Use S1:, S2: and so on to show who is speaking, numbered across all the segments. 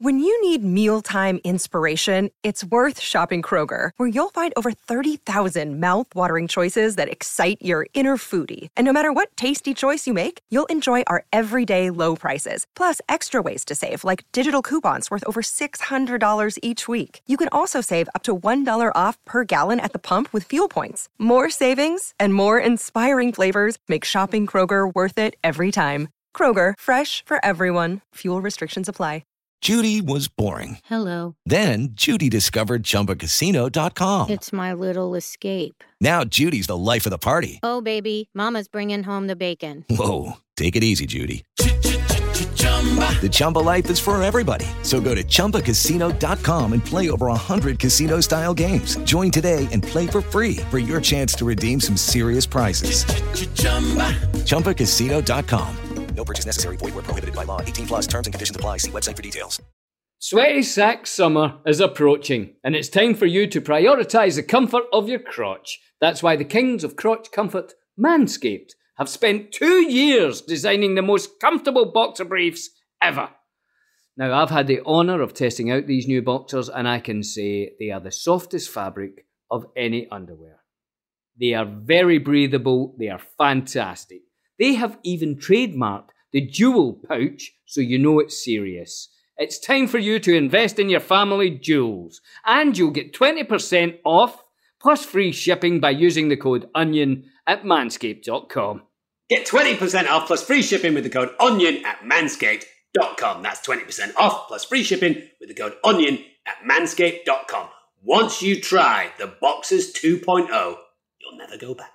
S1: When you need mealtime inspiration, it's worth shopping Kroger, where you'll find over 30,000 mouth-watering choices that excite your inner foodie. And no matter what tasty choice you make, you'll enjoy our everyday low prices, plus extra ways to save, like digital coupons worth over $600 each week. You can also save up to $1 off per gallon at the pump with fuel points. More savings and more inspiring flavors make shopping Kroger worth it every time. Kroger, fresh for everyone. Fuel restrictions apply.
S2: Judy was boring.
S3: Hello.
S2: Then Judy discovered ChumbaCasino.com.
S3: It's my little escape.
S2: Now Judy's the life of the party.
S3: Oh, baby, mama's bringing home the bacon.
S2: Whoa, take it easy, Judy. The Chumba life is for everybody. So go to ChumbaCasino.com and play over 100 casino-style games. Join today and play for free for your chance to redeem some serious prizes. ChumbaCasino.com. No purchase necessary. Void where prohibited by law. 18 plus terms and conditions apply. See website for details.
S4: Sweaty sack summer is approaching, and it's time for you to prioritise the comfort of your crotch. That's why the kings of crotch comfort, Manscaped, have spent 2 years designing the most comfortable boxer briefs ever. Now, I've had the honour of testing out these new boxers, and I can say they are the softest fabric of any underwear. They are very breathable. They are fantastic. They have even trademarked the dual pouch, so you know it's serious. It's time for you to invest in your family jewels, and you'll get 20% off plus free shipping by using the code ONION at manscaped.com.
S5: Get 20% off plus free shipping with the code ONION at manscaped.com. That's 20% off plus free shipping with the code ONION at manscaped.com. Once you try the Boxers 2.0, you'll never go back.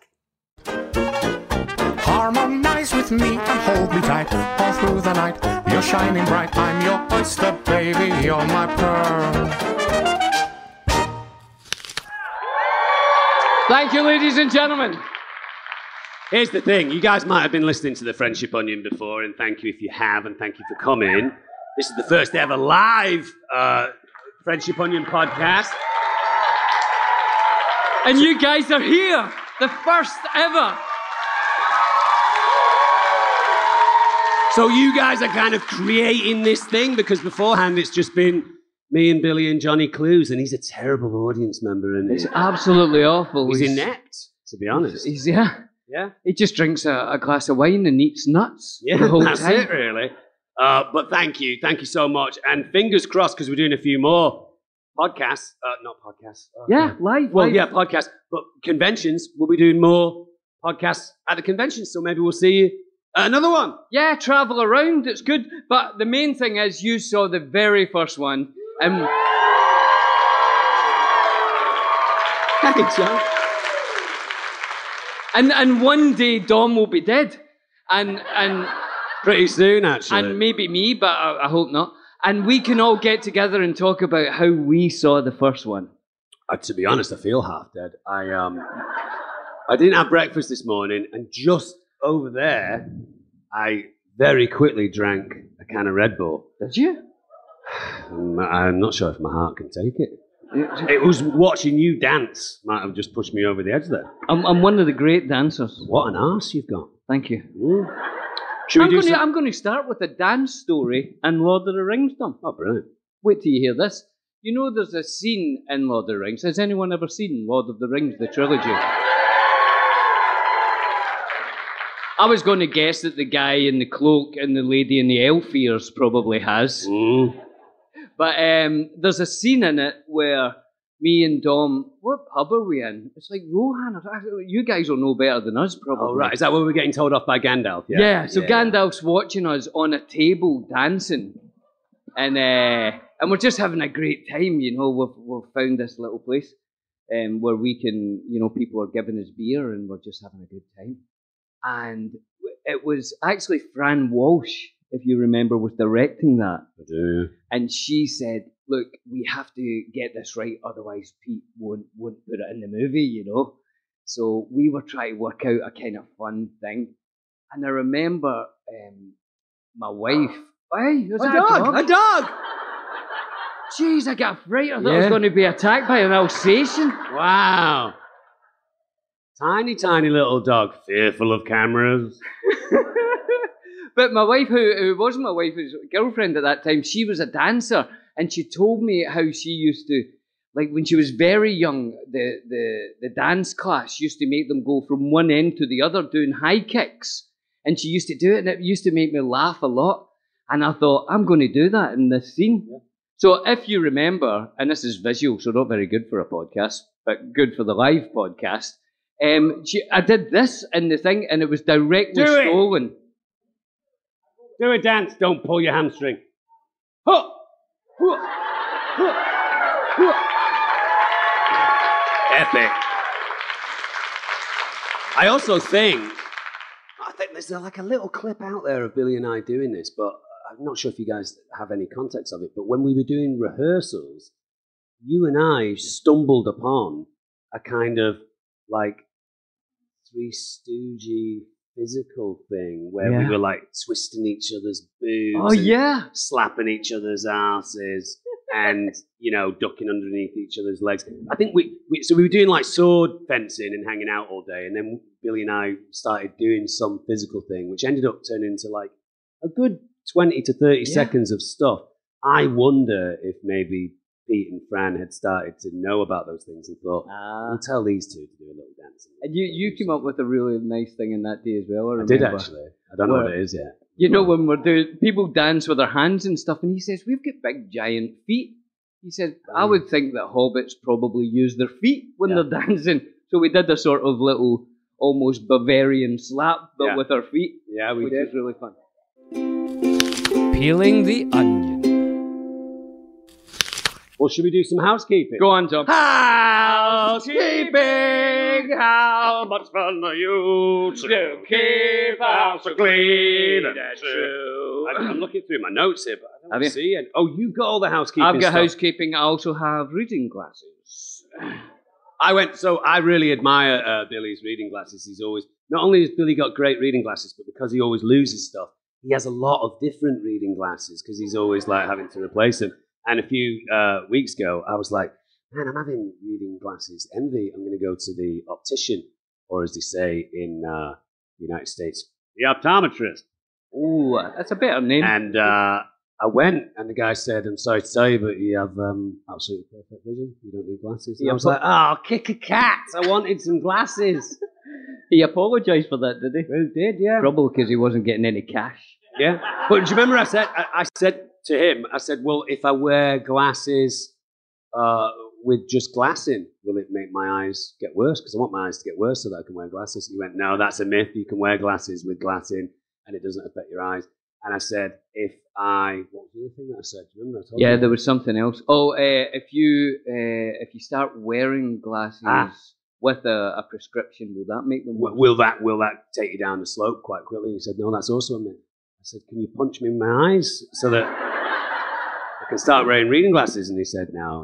S6: Harmonize with me and hold me tight all through the night. You're shining bright. I'm your oyster, baby. You're my pearl.
S4: Thank you, ladies and gentlemen.
S5: Here's the thing. You guys might have been listening to the Friendship Onion before, and thank you if you have, and thank you for coming. This is the first ever live Friendship Onion podcast.
S4: And you guys are here. The first ever.
S5: So you guys are kind of creating this thing, because beforehand it's just been me and Billy and Johnny Clues, and he's a terrible audience member. And
S4: it's absolutely awful.
S5: He's inept, to be honest.
S4: Yeah. He just drinks a glass of wine and eats nuts.
S5: Yeah,
S4: the whole
S5: that's
S4: time.
S5: it, really. But thank you so much. And fingers crossed, because we're doing a few more podcasts. Not podcasts.
S4: Live.
S5: Well, yeah, podcasts. But conventions, we'll be doing more podcasts at the conventions, so maybe we'll see you at another one.
S4: Yeah, travel around, it's good. But the main thing is you saw the very first one.
S5: Thanks, John.
S4: And one day Dom will be dead. And
S5: pretty soon, actually.
S4: And maybe me, but I hope not. And we can all get together and talk about how we saw the first one.
S5: To be honest, I feel half dead. I didn't have breakfast this morning, and just over there, I very quickly drank a can of Red Bull.
S4: Did you?
S5: I'm not sure if my heart can take it. It was watching you dance might have just pushed me over the edge there.
S4: I'm one of the great dancers.
S5: What an arse you've got.
S4: Thank you. I'm going to start with a dance story in Lord of the Rings, Tom.
S5: Oh, brilliant.
S4: Wait till you hear this. You know there's a scene in Lord of the Rings. Has anyone ever seen Lord of the Rings, the trilogy? I was going to guess that the guy in the cloak and the lady in the elf ears probably has. But there's a scene in it where me and Dom, what pub are we in? It's like Rohan. You guys will know better than us, probably.
S5: Oh, right. Is that where we're getting told off by Gandalf?
S4: Yeah. So Gandalf's watching us on a table dancing. And we're just having a great time, you know. We've found this little place where we can, you know, people are giving us beer and we're just having a good time. And it was actually Fran Walsh, if you remember, was directing that.
S5: I do.
S4: And she said, look, we have to get this right, otherwise Pete won't put it in the movie, you know. So we were trying to work out a kind of fun thing. And I remember my wife... Hey, there's
S5: a dog!
S4: Jeez, I got afraid. I thought I was going to be attacked by an Alsatian.
S5: Wow. Tiny, tiny little dog, fearful of cameras.
S4: But my wife, who wasn't my wife, who was a girlfriend at that time, she was a dancer, and she told me how she used to, like when she was very young, the dance class used to make them go from one end to the other doing high kicks. And she used to do it, and it used to make me laugh a lot. And I thought, I'm going to do that in this scene. Yeah. So if you remember, and this is visual, so not very good for a podcast, but good for the live podcast, I did this in the thing, and it was directly stolen.
S5: Do a dance, don't pull your hamstring. Epic. I also think there's like a little clip out there of Billy and I doing this, but I'm not sure if you guys have any context of it, but when we were doing rehearsals, you and I stumbled upon a kind of like Three Stooges physical thing where we were like twisting each other's boobs, slapping each other's asses, and ducking underneath each other's legs. I think we were doing like sword fencing and hanging out all day, and then Billy and I started doing some physical thing, which ended up turning into like a good 20 to 30 seconds of stuff. I wonder if maybe Pete and Fran had started to know about those things and thought, we'll tell these two to do a little dance.
S4: And you came up with a really nice thing in that day as well, I
S5: did actually. I don't know what it is yet.
S4: When we're doing, people dance with their hands and stuff, and he says, we've got big giant feet. He said, I would think that hobbits probably use their feet when they're dancing. So we did a sort of little, almost Bavarian slap, but with our feet.
S5: Yeah, we did.
S4: Which was really fun. Peeling the onion.
S5: Well, should we do some housekeeping?
S4: Go on, Tom.
S5: Housekeeping! How much fun are you to keep the house clean and true? I'm looking through my notes here, but I don't see it. Oh, you've got all the housekeeping
S4: I've got
S5: stuff.
S4: housekeeping. I also have reading glasses.
S5: I really admire Billy's reading glasses. He's always, not only has Billy got great reading glasses, but because he always loses stuff, he has a lot of different reading glasses because he's always like having to replace them. And a few weeks ago, I was like, man, I'm having reading glasses envy. I'm going to go to the optician, or as they say in the United States, the optometrist.
S4: Ooh, that's a better name.
S5: And I went, and the guy said, I'm sorry to tell you, but you have absolutely perfect vision. You don't need glasses. And I was like, kick a cat. I wanted some glasses.
S4: He apologised for that, did he?
S5: He did, yeah.
S4: Probably because he wasn't getting any cash.
S5: Yeah. But do you remember I said to him, well, if I wear glasses with just glass in, will it make my eyes get worse? Because I want my eyes to get worse so that I can wear glasses. He went, no, that's a myth. You can wear glasses with glass in and it doesn't affect your eyes. And I said, what was the other thing that I said? Do you remember I told you?
S4: There was something else. Oh, if you start wearing glasses with a prescription, will that make them worse?
S5: Will that take you down the slope quite quickly? He said, no, that's also a myth. I said, can you punch me in my eyes so that I can start wearing reading glasses? And he said, no.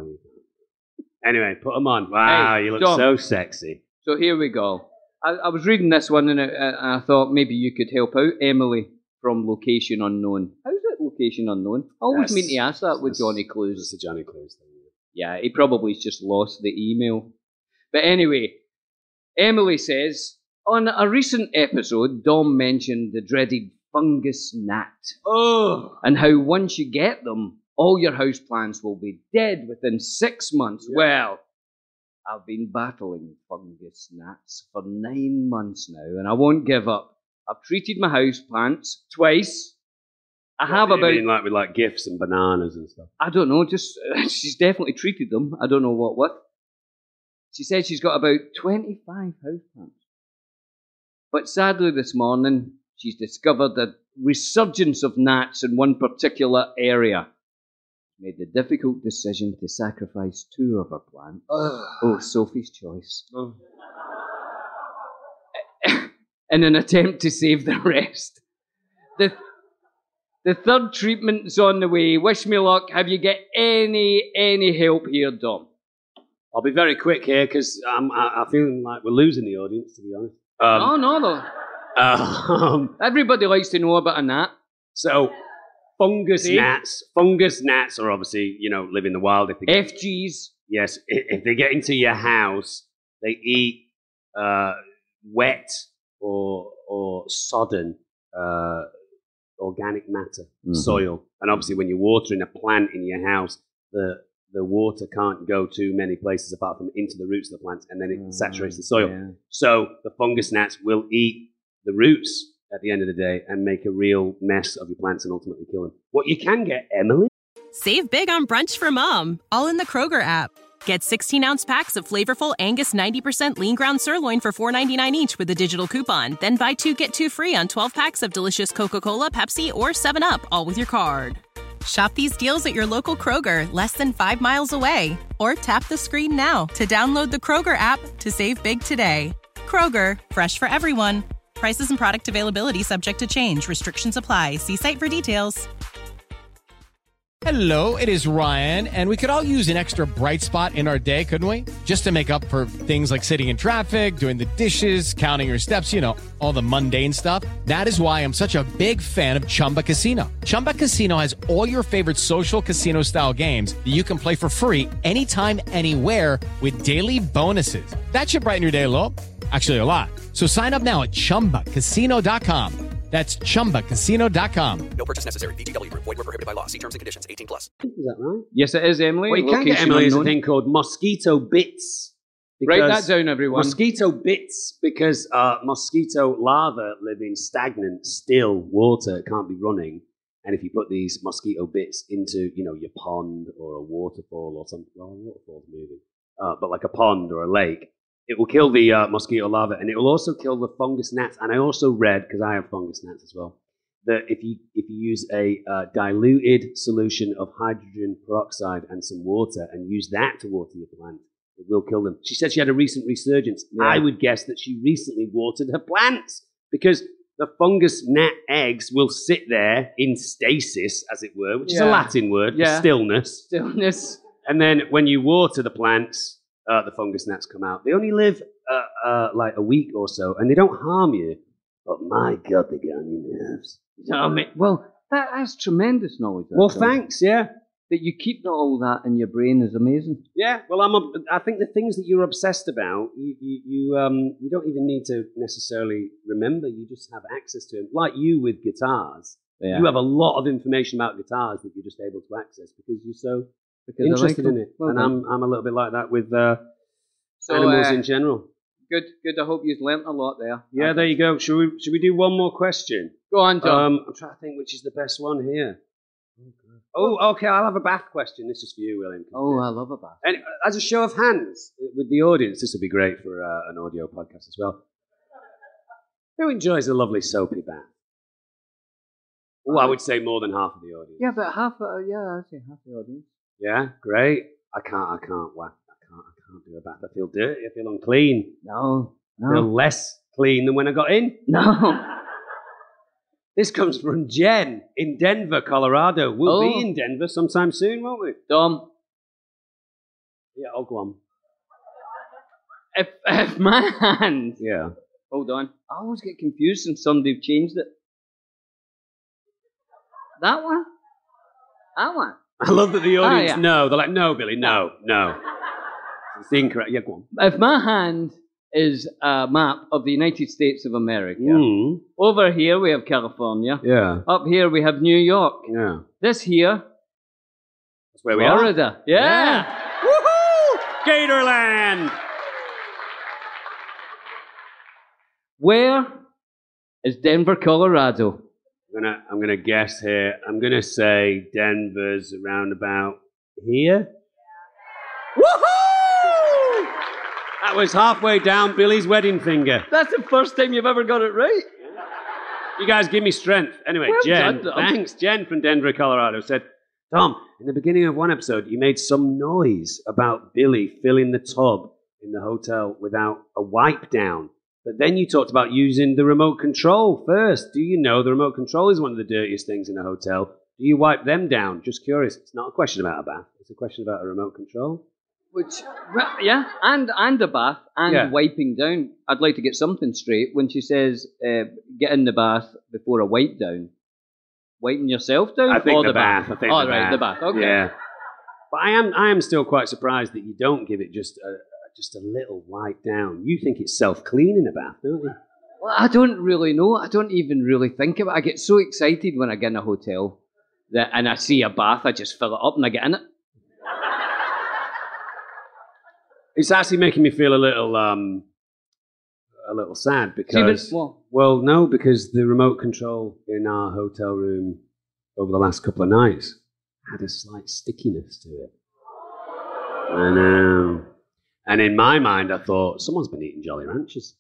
S5: Anyway, put them on. Wow, you look John, so sexy.
S4: So here we go. I was reading this one and I thought maybe you could help out. Emily from Location Unknown. How's it Location Unknown? I always mean to ask that with Johnny Clues.
S5: It's the Johnny Clues thing.
S4: Yeah, he probably just lost the email. But anyway, Emily says, on a recent episode, Dom mentioned the dreaded fungus gnat.
S5: Oh!
S4: And how once you get them, all your houseplants will be dead within 6 months. Yeah. Well, I've been battling fungus gnats for 9 months now, and I won't give up. I've treated my houseplants twice. I have about...
S5: You mean with gifts and bananas and stuff?
S4: I don't know, she's definitely treated them. I don't know what with. She said she's got about 25 houseplants. But sadly this morning, she's discovered a resurgence of gnats in one particular area. Made the difficult decision to sacrifice 2 of her plants. Oh, Sophie's choice. Oh. In an attempt to save the rest. The third treatment's on the way. Wish me luck. Have you got any help here, Dom?
S5: I'll be very quick here because I feel like we're losing the audience, to be honest.
S4: No. Everybody likes to know about a gnat.
S5: So, fungus gnats are obviously, live in the wild. If they
S4: FGs.
S5: Yes, if they get into your house, they eat wet or sodden organic matter, soil. And obviously when you're watering a plant in your house, the water can't go too many places apart from into the roots of the plants, and then it saturates the soil. Yeah. So the fungus gnats will eat the roots at the end of the day and make a real mess of your plants and ultimately kill them. What you can get, Emily?
S7: Save big on brunch for mom, all in the Kroger app. Get 16-ounce packs of flavorful Angus 90% lean ground sirloin for $4.99 each with a digital coupon. Then buy 2, get 2 free on 12 packs of delicious Coca-Cola, Pepsi, or 7-Up, all with your card. Shop these deals at your local Kroger, less than 5 miles away. Or tap the screen now to download the Kroger app to save big today. Kroger, fresh for everyone. Prices and product availability subject to change. Restrictions apply. See site for details.
S8: Hello, it is Ryan, and we could all use an extra bright spot in our day, couldn't we? Just to make up for things like sitting in traffic, doing the dishes, counting your steps, you know, all the mundane stuff. That is why I'm such a big fan of Chumba Casino. Chumba Casino has all your favorite social casino-style games that you can play for free anytime, anywhere with daily bonuses. That should brighten your day a little. Actually, a lot. So sign up now at ChumbaCasino.com. That's ChumbaCasino.com.
S2: No purchase necessary. VGW Group. Void where prohibited by law. See terms and conditions. 18+.
S5: Is that right?
S4: Yes, it is, Emily.
S5: What you can get, Emily, is a thing called mosquito bits.
S4: Write that down, everyone.
S5: Mosquito bits, because mosquito larvae live in stagnant, still water. It can't be running. And if you put these mosquito bits into, you know, your pond or a waterfall or something, well, a waterfall's moving, but like a pond or a lake, it will kill the mosquito larvae, and it will also kill the fungus gnats. And I also read, because I have fungus gnats as well, that if you use a diluted solution of hydrogen peroxide and some water and use that to water your plant, it will kill them. She said she had a recent resurgence. Yeah. I would guess that she recently watered her plants, because the fungus gnat eggs will sit there in stasis, as it were, which is a Latin word for stillness.
S4: Stillness.
S5: And then when you water the plants, the fungus gnats come out. They only live like a week or so, and they don't harm you. But my God, they get on your nerves.
S4: Well, that's tremendous knowledge.
S5: Well, thanks, yeah.
S4: That you keep all that in your brain is amazing.
S5: Yeah, well, I think the things that you're obsessed about, you don't even need to necessarily remember. You just have access to them. Like you with guitars. Yeah. You have a lot of information about guitars that you're just able to access because you're so interested in it. Well, and I'm a little bit like that with animals in general.
S4: Good. I hope you've learnt a lot there.
S5: Yeah, there you go. Should we do one more question?
S4: Go on, John.
S5: I'm trying to think which is the best one here. Oh, okay. I'll have a bath question. This is for you, William.
S4: Oh, I love a bath.
S5: And as a show of hands with the audience, this will be great for an audio podcast as well. Who enjoys a lovely soapy bath? Oh, I would say more than half of the audience.
S4: Yeah, but I'd say half the audience.
S5: Yeah, great. I can't do a bath. I feel dirty. I feel unclean.
S4: No.
S5: I feel less clean than when I got in.
S4: No.
S5: This comes from Jen in Denver, Colorado. We'll be in Denver sometime soon, won't we?
S4: Dom.
S5: Yeah, I'll go on.
S4: If my hand...
S5: Yeah.
S4: Hold on. I always get confused and somebody changed it. That one? That one?
S5: I love that the audience know. They're like, no, Billy, no. It's incorrect. Yeah, go on.
S4: If my hand is a map of the United States of America, over here we have California.
S5: Yeah.
S4: Up here we have New York.
S5: Yeah.
S4: This here,
S5: that's where we are.
S4: Florida. Yeah.
S5: Woohoo! Gatorland!
S4: Where is Denver, Colorado?
S5: I'm gonna guess here. I'm gonna say Denver's around about here. Woohoo! That was halfway down Billy's wedding finger.
S4: That's the first time you've ever got it right.
S5: You guys give me strength. Anyway, well Jen, thanks. Jen from Denver, Colorado said, Tom, in the beginning of one episode, you made some noise about Billy filling the tub in the hotel without a wipe down. But then you talked about using the remote control first. Do you know the remote control is one of the dirtiest things in a hotel? Do you wipe them down? Just curious. It's not a question about a bath. It's a question about a remote control.
S4: And a bath and wiping down. I'd like to get something straight. When she says get in the bath before a wipe down, wiping yourself down?
S5: I think the bath. I think
S4: the bath. Okay.
S5: Yeah. But I am still quite surprised that you don't give it just a little wipe down. You think it's self-cleaning a bath, don't you?
S4: Well, I don't really know. I don't even really think about it. I get so excited when I get in a hotel and I see a bath, I just fill it up and I get in it.
S5: It's actually making me feel a little sad because... No, because the remote control in our hotel room over the last couple of nights had a slight stickiness to it. And in my mind, I thought, someone's been eating Jolly Ranchers.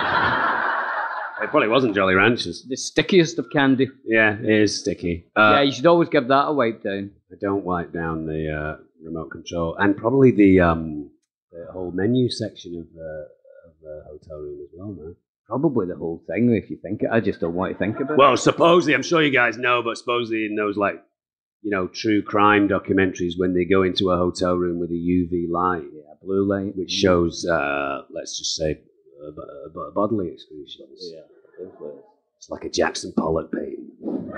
S5: It probably wasn't Jolly Ranchers.
S4: The stickiest of candy.
S5: Yeah, it is sticky.
S4: Yeah, you should always give that a wipe down.
S5: I don't wipe down the remote control. And probably the whole menu section of the hotel room as well, man.
S4: Probably the whole thing, if you think it. I just don't want to think about it.
S5: Well, supposedly, I'm sure you guys know, but supposedly in those, like, you know, true crime documentaries, when they go into a hotel room with a UV light,
S4: blue light,
S5: which shows, let's just say, bodily excretions.
S4: Yeah,
S5: it's like a Jackson Pollock painting.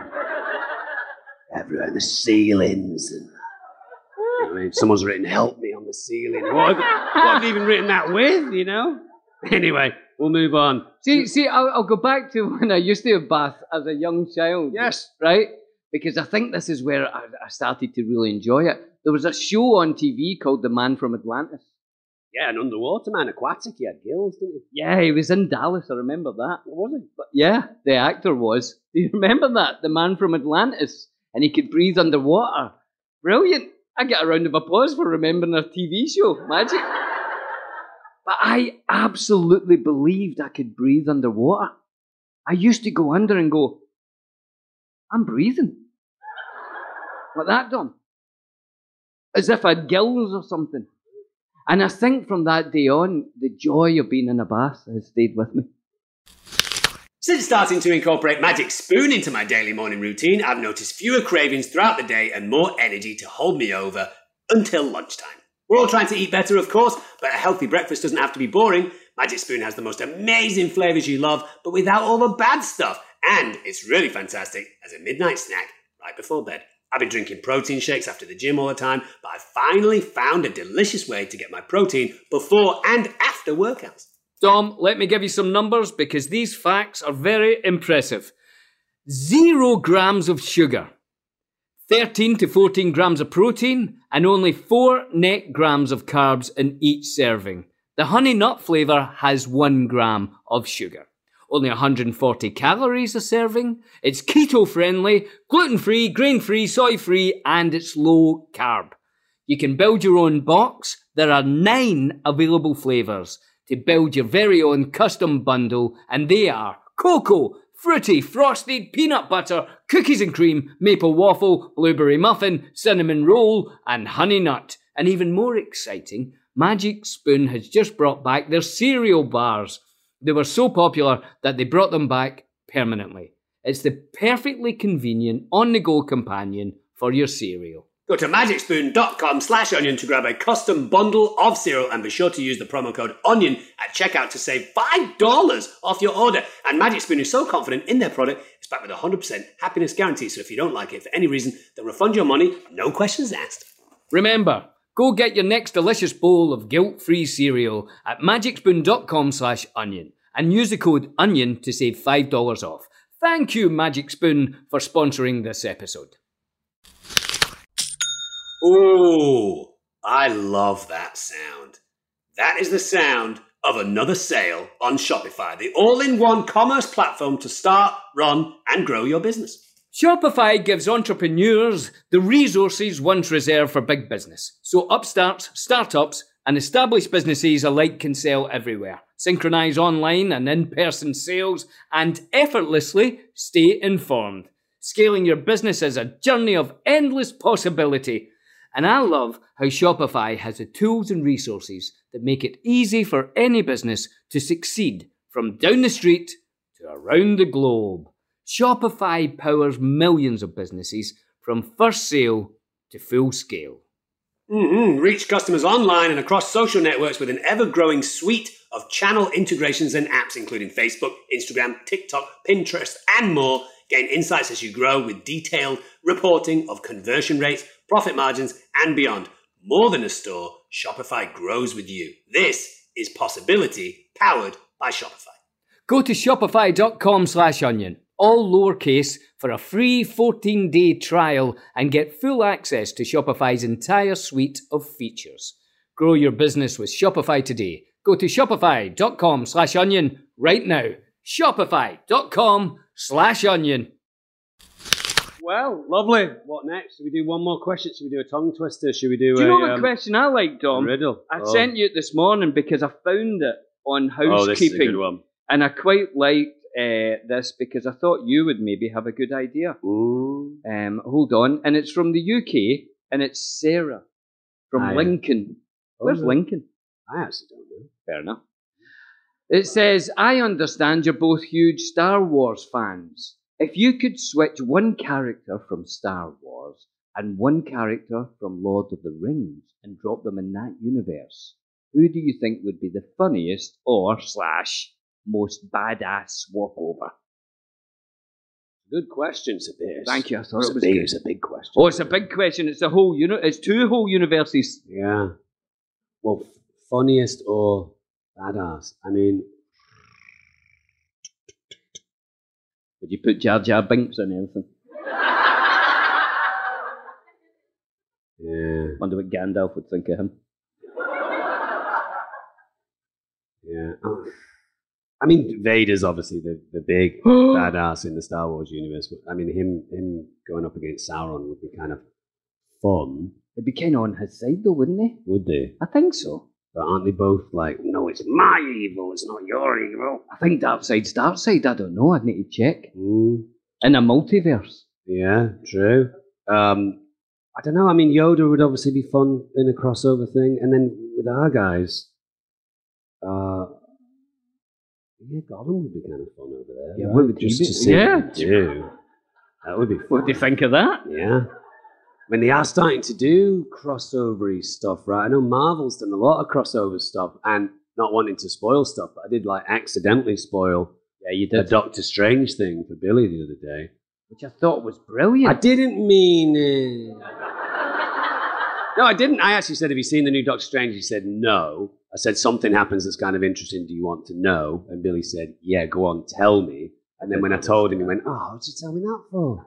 S5: Everywhere in the ceilings. And, I mean, someone's written, "Help me" on the ceiling. What have they even written that with, you know? Anyway, we'll move on.
S4: See, I'll go back to when I used to have bath as a young child.
S5: Yes.
S4: Right? Because I think this is where I started to really enjoy it. There was a show on TV called The Man from Atlantis.
S5: Yeah, an underwater man, aquatic. He had gills, didn't he?
S4: Yeah, he was in Dallas. I remember that.
S5: What was he?
S4: But yeah, the actor was. Do you remember that? The Man from Atlantis. And he could breathe underwater. Brilliant. I get a round of applause for remembering a TV show. Magic. But I absolutely believed I could breathe underwater. I used to go under and go, I'm breathing. Like that, Dom. As if I had gills or something. And I think from that day on, the joy of being in a bath has stayed with me.
S5: Since starting to incorporate Magic Spoon into my daily morning routine, I've noticed fewer cravings throughout the day and more energy to hold me over until lunchtime. We're all trying to eat better, of course, but a healthy breakfast doesn't have to be boring. Magic Spoon has the most amazing flavours you love, but without all the bad stuff. And it's really fantastic as a midnight snack right before bed. I've been drinking protein shakes after the gym all the time, but I finally found a delicious way to get my protein before and after workouts.
S4: Dom, let me give you some numbers because these facts are very impressive. 0 grams of sugar, 13 to 14 grams of protein, and only 4 net grams of carbs in each serving. The honey nut flavour has 1 gram of sugar. Only 140 calories a serving. It's keto-friendly, gluten-free, grain-free, soy-free, and it's low carb. You can build your own box. There are 9 available flavours to build your very own custom bundle, and they are cocoa, fruity, frosted, peanut butter, cookies and cream, maple waffle, blueberry muffin, cinnamon roll, and honey nut. And even more exciting, Magic Spoon has just brought back their cereal bars. They were so popular that they brought them back permanently. It's the perfectly convenient on-the-go companion for your cereal.
S5: Go to magicspoon.com/onion to grab a custom bundle of cereal and be sure to use the promo code ONION at checkout to save $5 off your order. And Magic Spoon is so confident in their product, it's backed with a 100% happiness guarantee. So if you don't like it for any reason, they'll refund your money, no questions asked.
S4: Remember, go get your next delicious bowl of guilt-free cereal at magicspoon.com/onion and use the code ONION to save $5 off. Thank you, Magic Spoon, for sponsoring this episode.
S5: Ooh, I love that sound. That is the sound of another sale on Shopify, the all-in-one commerce platform to start, run, and grow your business.
S4: Shopify gives entrepreneurs the resources once reserved for big business. So upstarts, startups, and established businesses alike can sell everywhere, synchronize online and in-person sales, and effortlessly stay informed. Scaling your business is a journey of endless possibility. And I love how Shopify has the tools and resources that make it easy for any business to succeed from down the street to around the globe. Shopify powers millions of businesses from first sale to full scale.
S5: Reach customers online and across social networks with an ever-growing suite of channel integrations and apps, including Facebook, Instagram, TikTok, Pinterest, and more. Gain insights as you grow with detailed reporting of conversion rates, profit margins, and beyond. More than a store, Shopify grows with you. This is possibility powered by Shopify.
S4: Go to shopify.com/onion, all lowercase, for a free 14-day trial and get full access to Shopify's entire suite of features. Grow your business with Shopify today. Go to shopify.com/onion right now. Shopify.com/onion.
S5: Well, lovely. What next? Should we do one more question? Should we do a tongue twister? Should we do
S4: you know what question I like, Dom?
S5: a riddle?
S4: I sent you it this morning because I found it on housekeeping.
S5: Oh, this is a good one.
S4: And I quite liked this because I thought you would maybe have a good idea.
S5: Ooh.
S4: Hold on. And it's from the UK, and it's Sarah from Lincoln. Where's Lincoln?
S5: I actually don't know.
S4: Fair enough. It says, I understand you're both huge Star Wars fans. If you could switch one character from Star Wars and one character from Lord of the Rings and drop them in that universe, who do you think would be the funniest or / most badass swap over?
S5: Good question, Sir Pierce.
S4: Thank you. I thought it was
S5: big,
S4: good.
S5: It's a big question.
S4: Oh, it's a big question. It's a whole it's two whole universes.
S5: Yeah. Well, funniest or badass? I mean,
S4: would you put Jar Jar Binks in anything?
S5: Yeah.
S4: Wonder what Gandalf would think of him.
S5: Yeah. Oh. I mean, Vader's obviously the big badass in the Star Wars universe. I mean, him going up against Sauron would be kind of fun.
S4: They'd be kind of on his side, though, wouldn't they?
S5: Would they?
S4: I think so.
S5: But aren't they both like, no, it's my evil, it's not your evil?
S4: I think dark side's dark side. I don't know. I'd need to check.
S5: Mm.
S4: In a multiverse.
S5: Yeah, true. I don't know. I mean, Yoda would obviously be fun in a crossover thing. And then with our guys, yeah, Gollum would be kind of fun over there.
S4: Yeah,
S5: right?
S4: what would he
S5: Just
S4: be?
S5: to see
S4: Yeah.
S5: what they do. That would be fun.
S4: What do you think of that?
S5: Yeah. When they are starting to do crossover-y stuff, right? I know Marvel's done a lot of crossover stuff and not wanting to spoil stuff, but I did like accidentally spoil
S4: you
S5: a Doctor Strange thing for Billy the other day.
S4: Which I thought was brilliant.
S5: I didn't mean it. No, I didn't. I actually said, have you seen the new Doctor Strange? He said, no. I said, something happens that's kind of interesting. Do you want to know? And Billy said, yeah, go on, tell me. And then when I told him, he went, oh, what'd you tell me that for?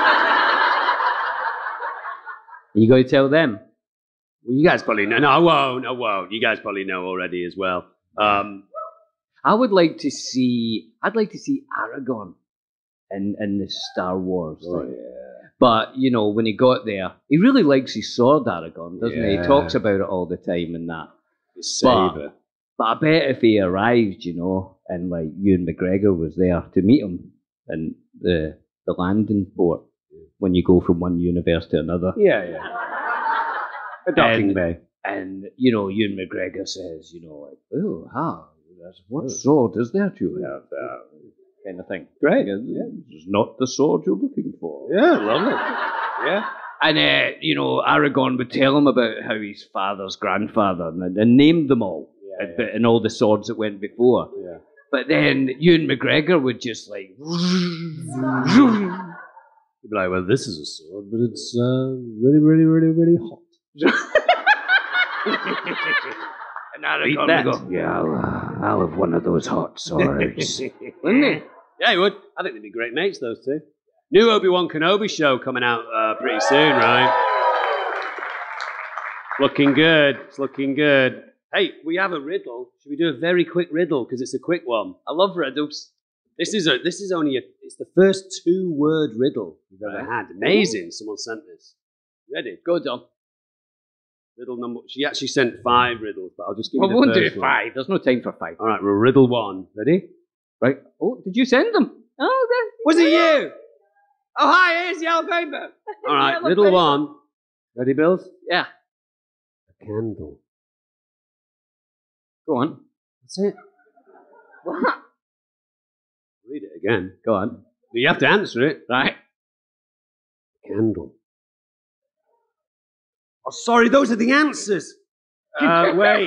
S4: You got to tell them.
S5: Well, you guys probably know. No, I won't. You guys probably know already as well.
S4: I'd like to see Aragorn in the Star Wars thing.
S5: Yeah.
S4: But, you know, when he got there, he really likes his sword, Aragorn, doesn't he?
S5: Yeah.
S4: He talks about it all the time and that.
S5: His saber.
S4: But I bet if he arrived, you know, and like Ewan McGregor was there to meet him in the landing port when you go from one universe to another.
S5: Yeah. A docking bay.
S4: And, you know, Ewan McGregor says, you know, like, oh, what sword is there to have? Kind of thing.
S5: Great.
S4: It's not the sword you're looking for.
S5: Yeah, lovely. Yeah.
S4: And, you know, Aragorn would tell him about how his father's grandfather, and named them all, and all the swords that went before.
S5: Yeah.
S4: But then Ewan McGregor would just like...
S5: He'd be like, well, this is a sword, but it's really, really, really, really hot.
S4: And Aragorn would go, yeah, I'll have one of those hot swords. Wouldn't he?
S5: Yeah, he would. I think they'd be great mates, those two. New Obi-Wan Kenobi show coming out pretty soon, right? Looking good. It's looking good. Hey, we have a riddle. Should we do a very quick riddle? Because it's a quick one.
S4: I love riddles.
S5: It's the first 2-word riddle we've ever had. Amazing. Someone sent this. Ready?
S4: Go, Dom.
S5: Riddle number. She actually sent 5 riddles, but I'll just give you the
S4: I won't
S5: first
S4: do
S5: one.
S4: 5. There's no time for 5.
S5: All right, well, riddle 1. Ready?
S4: Right. Oh, did you send them? Oh,
S5: Was it you? Oh, hi, here's yellow paper. All right,
S4: Yellow
S5: riddle
S4: paper.
S5: 1. Ready, Bills?
S4: Yeah.
S5: A candle.
S4: Go on.
S5: That's it.
S4: What?
S5: Read it again.
S4: Go on.
S5: You have to answer it.
S4: Right.
S5: Candle. Oh, sorry, those are the answers. Wait.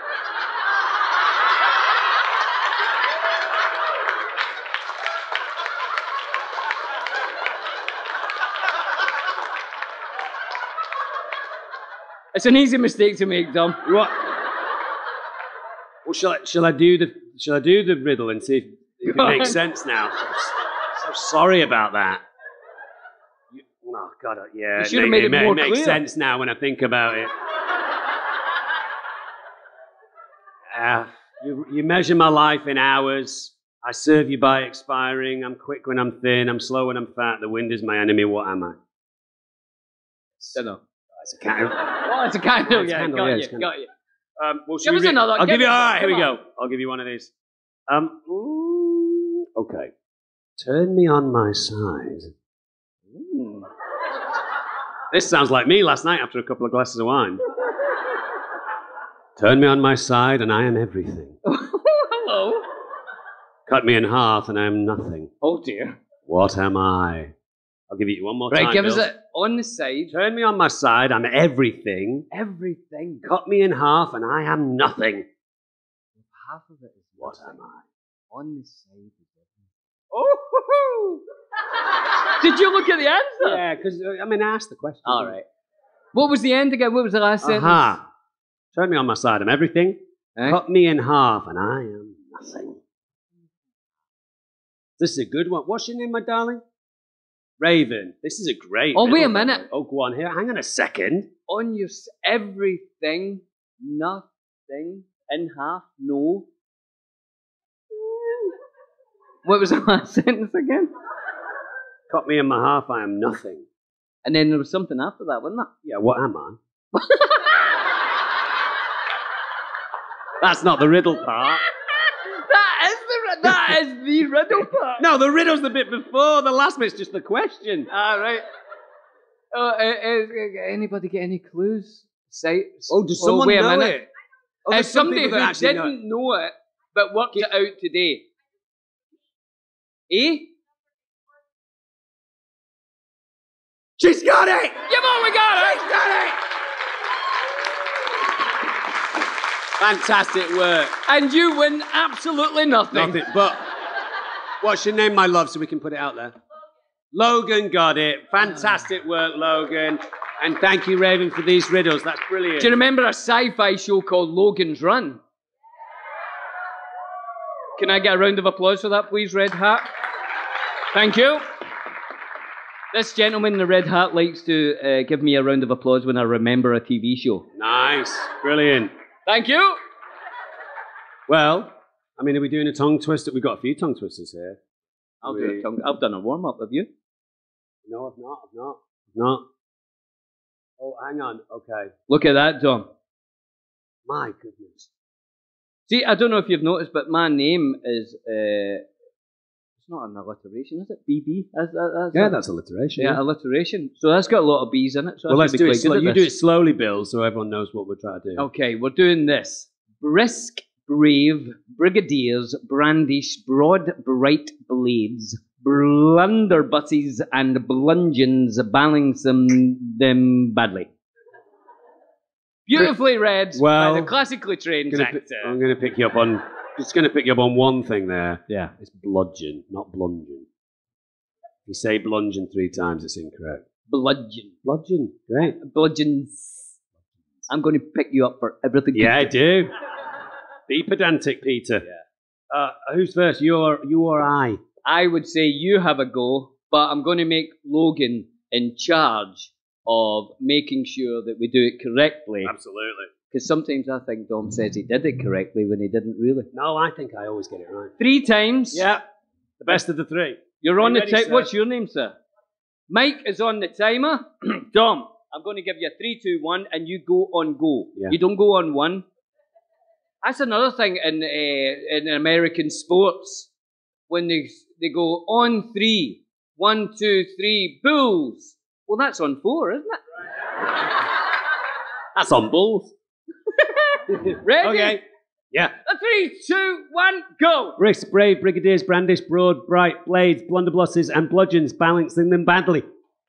S4: It's an easy mistake to make, Dom.
S5: What? Well, shall I do the riddle and see It makes sense now. So sorry about that. Oh, God, yeah.
S4: You should have made it more
S5: makes
S4: clear.
S5: sense now when I think about it. You measure my life in hours. I serve you by expiring. I'm quick when I'm thin. I'm slow when I'm fat. The wind is my enemy. What am I?
S4: Don't know.
S5: It's a candle.
S4: Oh, it's a candle.
S5: It's a
S4: Yeah,
S5: candle,
S4: got
S5: yeah,
S4: you.
S5: it's a candle.
S4: Got you.
S5: Well,
S4: Give us another.
S5: I'll give you. All right, here we
S4: Come
S5: go.
S4: on.
S5: I'll give you one of these. Okay. Turn me on my side. This sounds like me last night after a couple of glasses of wine. Turn me on my side and I am everything.
S4: Hello.
S5: Cut me in half and I am nothing.
S4: Oh, dear.
S5: What am I? I'll give it you one more time.
S4: Right, give us
S5: Bill.
S4: it on the side.
S5: Turn me on my side, I'm everything.
S4: Everything.
S5: Cut me in half and I am nothing.
S4: Half of it is
S5: What am I?
S4: on the side. Oh! Did you look at the answer?
S5: Yeah, because I asked the question.
S4: All right. What was the end again? What was the last sentence?
S5: Aha. Turn me on my side, I'm everything.
S4: Eh?
S5: Cut me in half and I am nothing. This is a good one. What's your name, my darling? Raven. This is a great
S4: Oh, wait a
S5: riddle, by the
S4: minute.
S5: way. Oh, go on here. Hang on a second.
S4: On your everything, nothing, in half, no. What was the last sentence again?
S5: Cut me in my half, I am nothing.
S4: And then there was something after that, wasn't there?
S5: Yeah, what am I? That's not the riddle part.
S4: That is the riddle part.
S5: No, the riddle's the bit before. The last bit's just the question.
S4: All right. Anybody get any clues?
S5: Does someone
S4: wait a
S5: know
S4: minute.
S5: it? Oh, there's some
S4: Somebody
S5: people
S4: who
S5: that actually
S4: didn't know it but worked it out today. Eh?
S5: She's got it!
S4: Come on, we got it!
S5: She's got it! Fantastic work.
S4: And you win absolutely nothing.
S5: Nothing, but what's your name, my love, so we can put it out there? Logan got it. Fantastic work, Logan. And thank you, Raven, for these riddles. That's brilliant.
S4: Do you remember a sci-fi show called Logan's Run? Can I get a round of applause for that, please, Red Hat? Thank you. This gentleman in the red hat likes to give me a round of applause when I remember a TV show.
S5: Nice. Brilliant.
S4: Thank you.
S5: Well, are we doing a tongue twister? We've got a few tongue twisters here.
S4: I've done a warm-up, have you?
S5: No, I've not. Oh, hang on. Okay.
S4: Look at that, Tom.
S5: My goodness.
S4: See, I don't know if you've noticed, but my name is... it's not an alliteration, is it? BB?
S5: That's alliteration.
S4: Yeah, alliteration. So that's got a lot of B's in it. So
S5: Well, let's do it. You do it
S4: it.
S5: slowly, Bill, so everyone knows what we're trying to do.
S4: Okay, we're doing this. Brisk, brave, brigadiers brandish broad, bright blades, blunderbusses and bludgeons balance them badly. Beautifully read by the classically trained actor.
S5: I'm going to pick you up on... Just going to pick you up on one thing there. Yeah. It's bludgeon, not bludgeon. If you say bludgeon 3 times, it's incorrect.
S4: Bludgeon.
S5: Bludgeon. Great.
S4: Bludgeons. I'm going to pick you up for everything.
S5: Yeah, I do. Be pedantic, Peter. Yeah. Who's first? You or I?
S4: I would say you have a go, but I'm going to make Logan in charge of making sure that we do it correctly.
S5: Absolutely.
S4: Because sometimes I think Dom says he did it correctly when he didn't really.
S5: No, I think I always get it right.
S4: 3 times.
S5: Yeah. The best of the 3.
S4: You're on the
S5: ready,
S4: timer.
S5: sir?
S4: What's your name, sir? Mike is on the timer. Dom, I'm going to give you a 3, 2, 1, and you go on go.
S5: Yeah.
S4: You don't go on 1. That's another thing in American sports. When they go on 3, 1, 2, 3, Bulls. Well, that's on 4, isn't it?
S5: That's on Bulls.
S4: Ready?
S5: Okay. Yeah.
S4: 3, 2, 1, go.
S5: Brisk, brave, brigadiers, brandish, broad, bright blades, blunderbusses, and bludgeons, balancing them badly.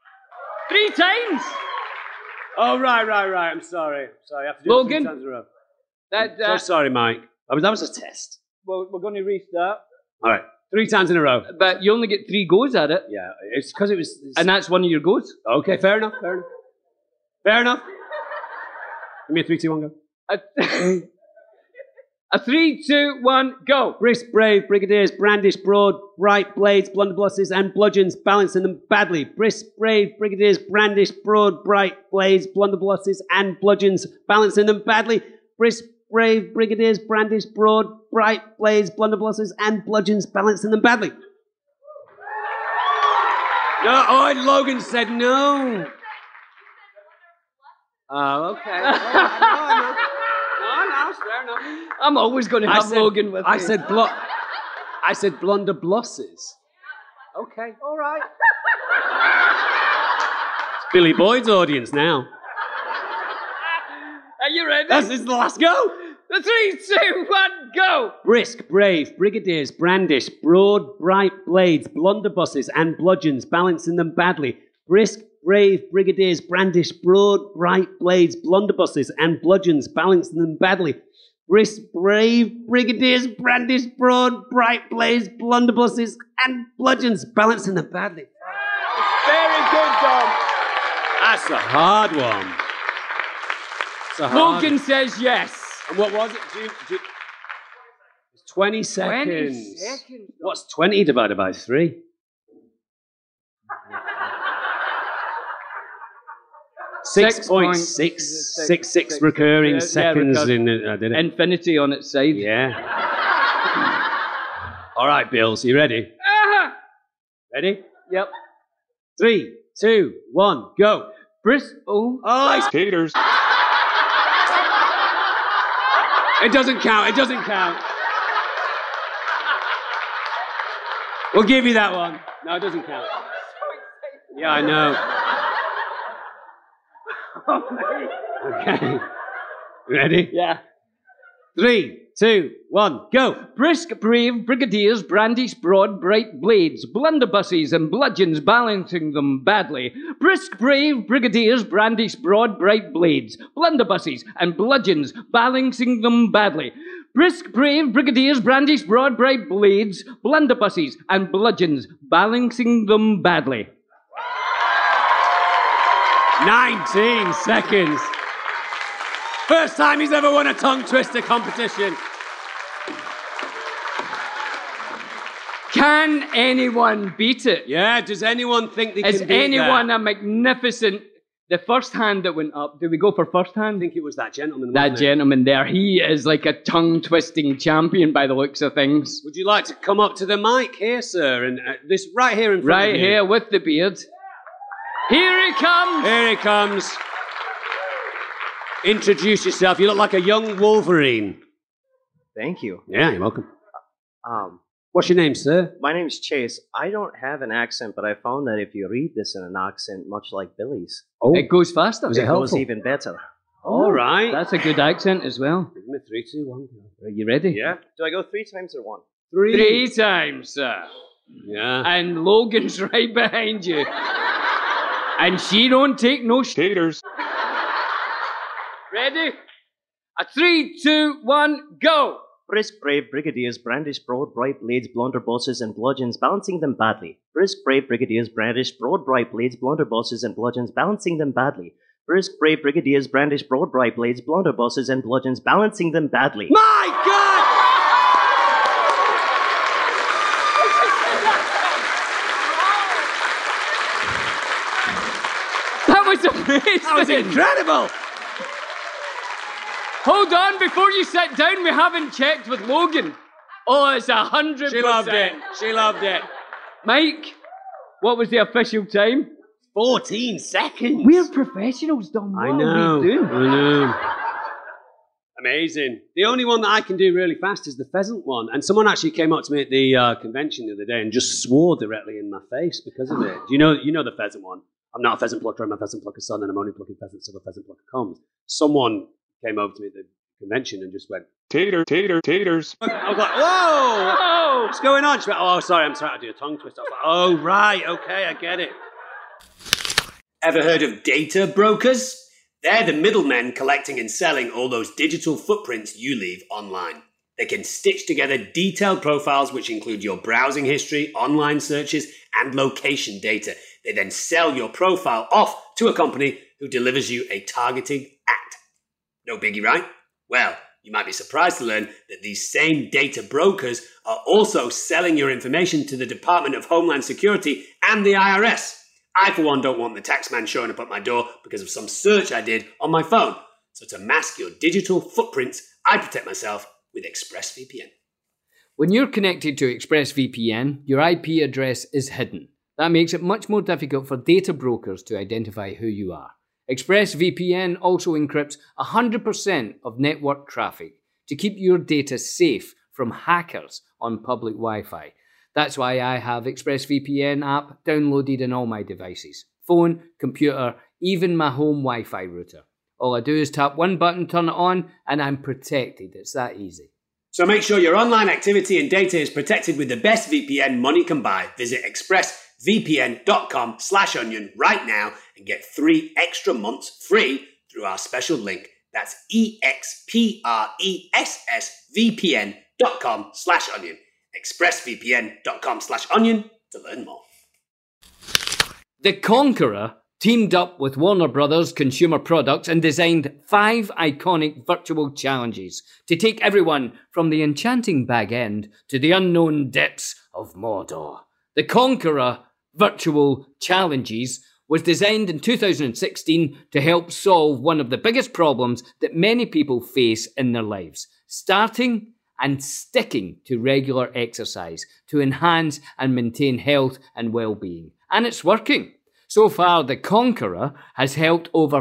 S4: 3 times.
S5: Oh, right. I'm sorry. I have to do
S4: Logan?
S5: it 3 times in a row.
S4: That,
S5: So sorry, Mike. That was a test.
S4: well, we're going to restart.
S5: All right. 3 times in a row.
S4: But you only get 3 goes at it.
S5: Yeah, it's because it was...
S4: And that's one of your goes.
S5: Okay, fair enough. Give me a 3, 2, 1, go.
S4: A 3, 2, 1, go.
S5: Brisk, brave brigadiers brandish broad, bright blades, blunderbusses, and bludgeons, balancing them badly. Brisk, brave brigadiers brandish broad, bright blades, blunderbusses, and bludgeons, balancing them badly. Brisk, brave brigadiers brandish broad, bright blades, blunderbusses, and bludgeons, balancing them badly. No, Logan said no. Oh, okay. No, fair enough.
S4: I'm always going to have Logan with me.
S5: I said blunderbusses. Okay, all right. It's Billy Boyd's audience now.
S4: Are you ready?
S5: This is the last go.
S4: The 3, 2, 1, go.
S5: Brisk, brave brigadiers brandish broad, bright blades, blunderbusses, and bludgeons, balancing them badly. Brisk, brave brigadiers brandish broad, bright blades, blunderbusses, and bludgeons, balancing them badly. Brisk, brave brigadiers brandish broad, bright blades, blunderbusses, and bludgeons, balancing them badly.
S4: Very good, Dom.
S5: That's a hard one.
S4: Logan says yes.
S5: And what was it? 20 seconds.
S4: 20 seconds.
S5: What's 20 divided by 3? 6.666 recurring seconds in it. I did it.
S4: Infinity on its side.
S5: Yeah. All right, Bills, you ready? Ready?
S4: Yep.
S5: 3, 2, 1, go.
S4: Bristol.
S5: Oh,
S6: Haters.
S5: it doesn't count. It doesn't count. We'll give you that one. No, it doesn't count. Yeah, I know. Okay. Ready?
S4: Yeah.
S5: 3, 2, 1, go.
S4: Brisk, brave brigadiers brandish broad, bright blades, blunderbusses, and bludgeons, balancing them badly. Brisk, brave brigadiers brandish broad, bright blades, blunderbusses, and bludgeons, balancing them badly. Brisk, brave brigadiers brandish broad, bright blades, blunderbusses, and bludgeons, balancing them badly.
S5: 19 seconds. First time he's ever won a tongue twister competition.
S4: Can anyone beat it?
S5: Yeah, does anyone think they
S4: Is
S5: can beat
S4: anyone
S5: that?
S4: a magnificent... The first hand that went up, did we go for first hand?
S5: I think it was that gentleman.
S4: That
S5: wasn't it?
S4: gentleman there, he is like a tongue-twisting champion by the looks of things.
S5: Would you like to come up to the mic here, sir? And this right here in front
S4: Right
S5: of you.
S4: here with the beard. Here he comes!
S5: Here he comes. Introduce yourself. You look like a young Wolverine.
S9: Thank you.
S5: Yeah, you're welcome. What's your name, sir?
S9: My name's Chase. I don't have an accent, but I found that if you read this in an accent much like Billy's,
S4: It goes faster.
S5: Was it
S9: it
S5: helpful?
S9: goes even better.
S5: All right.
S4: That's a good accent as well.
S5: Give me 3, 2, 1.
S4: Are you ready?
S5: Yeah.
S9: Do I go 3 times or 1?
S4: 3 times, sir.
S5: Yeah.
S4: And Logan's right behind you. And she don't take no shit.
S6: Haters.
S4: Ready? A 3, 2, 1, go!
S9: Brisk, brave brigadiers brandish broad, bright blades, blunderbusses, and bludgeons, balancing them badly. Brisk, brave brigadiers brandish broad, bright blades, blunderbusses, and bludgeons, balancing them badly. Brisk, brave brigadiers brandish broad, bright blades, blunderbusses, and bludgeons, balancing them badly.
S5: My God!
S4: That was amazing!
S5: That was incredible!
S4: Hold on, before you sit down, we haven't checked with Logan. Oh, it's 100%.
S5: She loved it. She loved it.
S4: Mike, what was the official time?
S5: 14 seconds.
S4: We're professionals, Dom. What
S5: I know.
S4: are we doing?
S5: I know. Amazing. The only one that I can do really fast is the pheasant one. And someone actually came up to me at the convention the other day and just swore directly in my face because of it. Do you know the pheasant one? I'm not a pheasant plucker, I'm a pheasant plucker's son, and I'm only plucking pheasants till the pheasant plucker comes. Someone came over to me at the convention and just went,
S6: Taters.
S5: I was like, whoa! What's going on? She went, oh, sorry, I'm trying to do a tongue twist. I was like, oh, right, okay, I get it.
S10: Ever heard of data brokers? They're the middlemen collecting and selling all those digital footprints you leave online. They can stitch together detailed profiles which include your browsing history, online searches, and location data. They then sell your profile off to a company who delivers you a targeting ad. No biggie, right? Well,
S5: You might be surprised to learn that these same data brokers are also selling your information to the Department of Homeland Security and the IRS. I, for one, don't want the taxman showing up at my door because of some search I did on my phone. So to mask your digital footprints, I protect myself with ExpressVPN.
S4: When you're connected to ExpressVPN, your IP address is hidden. That makes it much more difficult for data brokers to identify who you are. ExpressVPN also encrypts 100% of network traffic to keep your data safe from hackers on public Wi-Fi. That's why I have ExpressVPN app downloaded on all my devices. Phone, computer, even my home Wi-Fi router. All I do is tap one button, turn it on, and I'm protected. It's that easy.
S5: So make sure your online activity and data is protected with the best VPN money can buy. Visit expressvpn.com/onion right now and get 3 extra months free through our special link. That's expressvpn.com/onion. expressvpn.com/onion to learn more.
S4: The Conqueror teamed up with Warner Brothers Consumer Products and designed 5 iconic virtual challenges to take everyone from the enchanting Bag End to the unknown depths of Mordor. The Conqueror Virtual Challenges was designed in 2016 to help solve one of the biggest problems that many people face in their lives: starting and sticking to regular exercise to enhance and maintain health and well-being. And it's working. So far, the Conqueror has helped over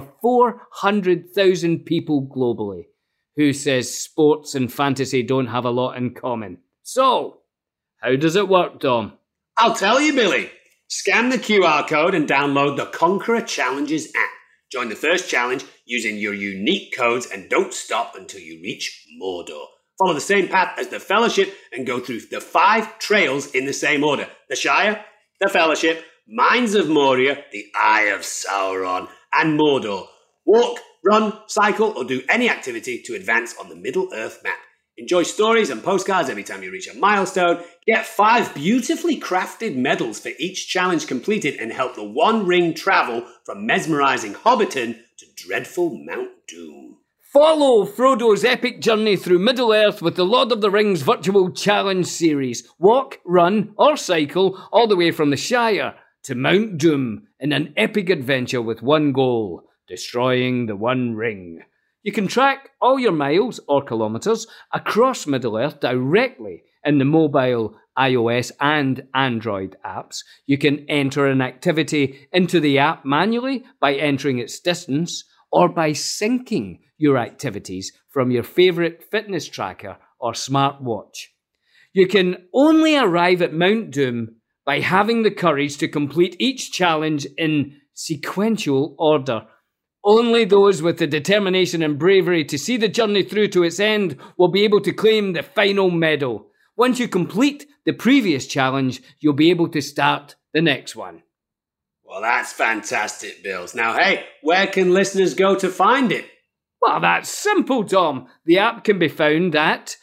S4: 400,000 people globally. Who says sports and fantasy don't have a lot in common? So, how does it work, Dom?
S5: I'll tell you, Billy. Scan the QR code and download the Conqueror Challenges app. Join the first challenge using your unique codes and don't stop until you reach Mordor. Follow the same path as the Fellowship and go through the 5 trails in the same order: the Shire, the Fellowship, Mines of Moria, the Eye of Sauron, and Mordor. Walk, run, cycle, or do any activity to advance on the Middle-earth map. Enjoy stories and postcards every time you reach a milestone. Get 5 beautifully crafted medals for each challenge completed and help the One Ring travel from mesmerizing Hobbiton to dreadful Mount Doom.
S4: Follow Frodo's epic journey through Middle-earth with the Lord of the Rings Virtual Challenge series. Walk, run, or cycle all the way from the Shire to Mount Doom in an epic adventure with one goal: destroying the One Ring. You can track all your miles or kilometres across Middle-earth directly in the mobile iOS and Android apps. You can enter an activity into the app manually by entering its distance or by syncing your activities from your favourite fitness tracker or smartwatch. You can only arrive at Mount Doom by having the courage to complete each challenge in sequential order. Only those with the determination and bravery to see the journey through to its end will be able to claim the final medal. Once you complete the previous challenge, you'll be able to start the next one.
S5: Well, that's fantastic, Bills. Now, hey, where can listeners go to find it?
S4: Well, that's simple, Tom. The app can be found at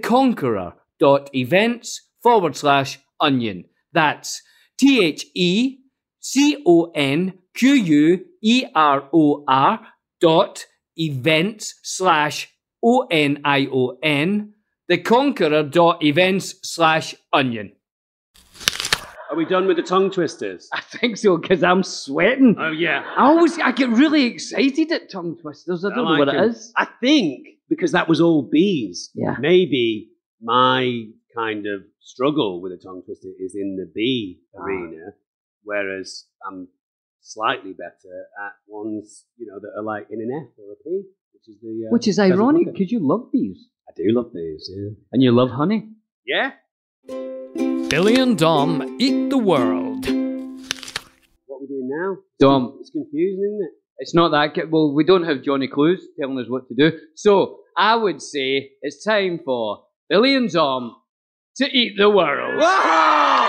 S4: theconqueror.events/onion. That's TheConqueror.events/ONION. theconqueror.events/onion.
S5: Are we done with the tongue twisters?
S4: I think so, because I'm sweating.
S5: Oh, yeah.
S4: I get really excited at tongue twisters. I don't know what it is.
S5: I think because that was all bees.
S4: Yeah.
S5: Maybe my kind of struggle with a tongue twister is in the bee arena, whereas I'm slightly better at ones, that are like in an F or a P,
S4: which is ironic because you love bees.
S5: I do love bees, yeah.
S4: And you love honey.
S5: Yeah.
S4: Billy and Dom eat the world.
S5: What are we doing now?
S4: Dom.
S5: It's confusing, isn't it?
S4: It's not that. Well, we don't have Johnny Clues telling us what to do. So I would say it's time for Billy and Dom to eat the world.
S5: Whoa!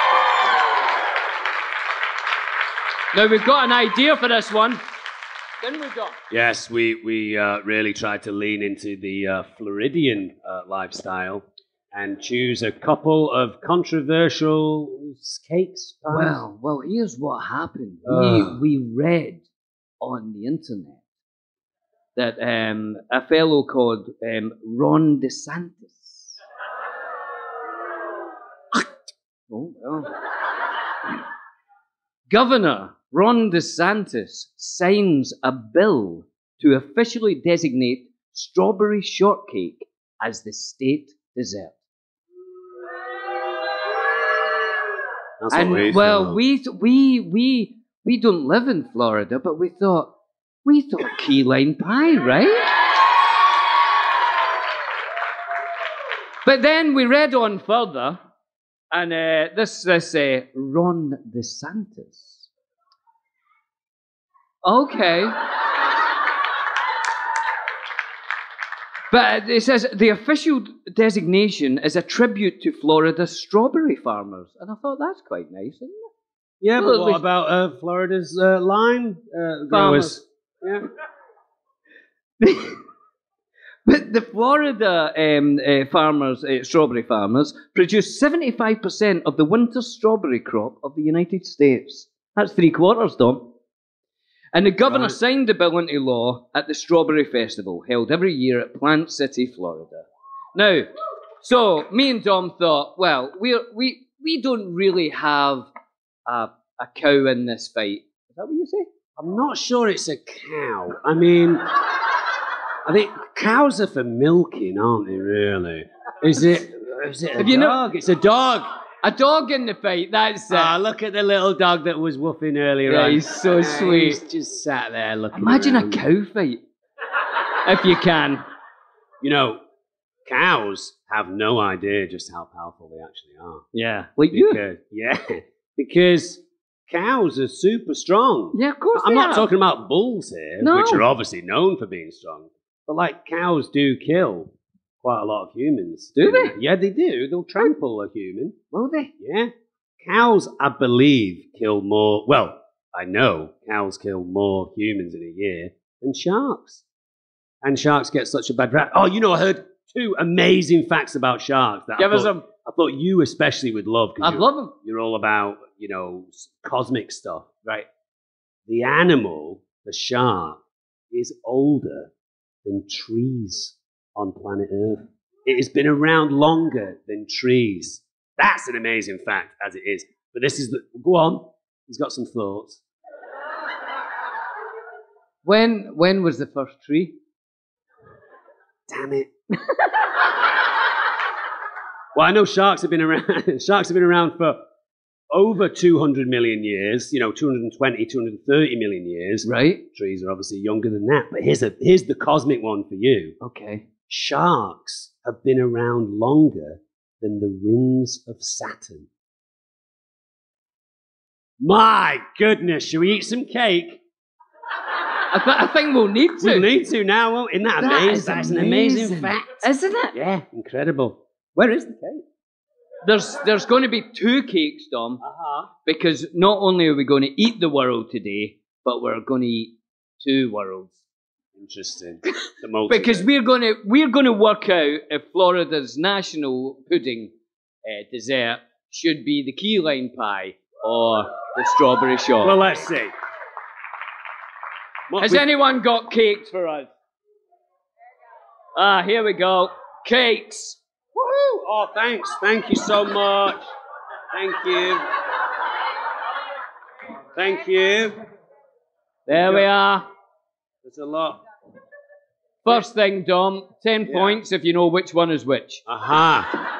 S4: Now we've got an idea for this one. Didn't we, Dom?
S5: Yes, we really tried to lean into the Floridian lifestyle and choose a couple of controversial cakes.
S4: Well, here's what happened. We read on the internet that a fellow called Ron DeSantis. Oh, well. Governor Ron DeSantis signs a bill to officially designate strawberry shortcake as the state dessert.
S5: That's
S4: And
S5: what
S4: well, we don't live in Florida, but we thought key lime pie, right? But then we read on further, and this Ron DeSantis. Okay. But it says the official designation is a tribute to Florida's strawberry farmers. And I thought that's quite nice, isn't it?
S5: Yeah,
S4: Well,
S5: but what about Florida's lime growers? Yeah.
S4: But the Florida farmers, strawberry farmers, produce 75% of the winter strawberry crop of the United States. That's 3/4, Dom. And the governor signed the bill into law at the Strawberry Festival, held every year at Plant City, Florida. Now, so me and Dom thought, well, we don't really have a cow in this fight. Is that what you say?
S5: I'm not sure it's a cow. I mean, I think cows are for milking, aren't they, really? Is it a dog? It's a dog.
S4: A dog in the fight, that's it.
S5: Ah, look at the little dog that was woofing earlier
S4: Yeah,
S5: on.
S4: he's so sweet.
S5: He's just sat there looking
S4: Imagine
S5: around.
S4: a cow fight, if you can.
S5: You know, cows have no idea just how powerful they actually are.
S4: Yeah. Like you.
S5: Because cows are super strong.
S4: Yeah, of course
S5: I'm
S4: they
S5: not
S4: are.
S5: talking about bulls here,
S4: No.
S5: which are obviously known for being strong. But, like, cows do kill quite a lot of humans.
S4: Do they?
S5: Yeah, they do. They'll trample a human.
S4: Will they?
S5: Yeah. Cows, I believe, kill more... Well, I know cows kill more humans in a year than sharks. And sharks get such a bad rap. Oh, you know, I heard 2 amazing facts about sharks. That
S4: Give us them.
S5: I thought you especially would love.
S4: I'd love them.
S5: You're all about, you know, cosmic stuff. Right. The animal, the shark, is older than trees on planet Earth. It has been around longer than trees. That's an amazing fact, as it is. But this is the... Go on. He's got some thoughts.
S4: When was the first tree?
S5: Damn it. Well, I know sharks have been around. Sharks have been around for over 200 million years. You know, 220, 230 million years.
S4: Right.
S5: Trees are obviously younger than that. But here's the cosmic one for you.
S4: Okay.
S5: Sharks have been around longer than the rings of Saturn. My goodness, should we eat some cake?
S4: I think we'll need to.
S5: We'll need to now, won't we? Isn't that amazing? That's an amazing fact.
S4: Isn't it?
S5: Yeah, incredible. Where is the cake?
S4: There's going to be 2 cakes, Dom, because not only are we going to eat the world today, but we're going to eat 2 worlds.
S5: Interesting. The
S4: Because we're going to work out if Florida's national pudding dessert should be the key lime pie or the strawberry shortcake.
S5: Well, let's see.
S4: Has anyone got cakes for us? Ah, here we go. Cakes.
S5: Woohoo! Oh, thanks. Thank you so much. Thank you. Thank you.
S4: There we are.
S5: There's a lot.
S4: First thing, Dom, 10 points if you know which one is which.
S5: Aha.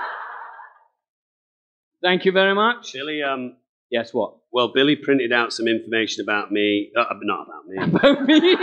S4: Thank you very much.
S5: Billy,
S4: Yes, what?
S5: well, Billy printed out some information about me. Not about me.
S4: About me?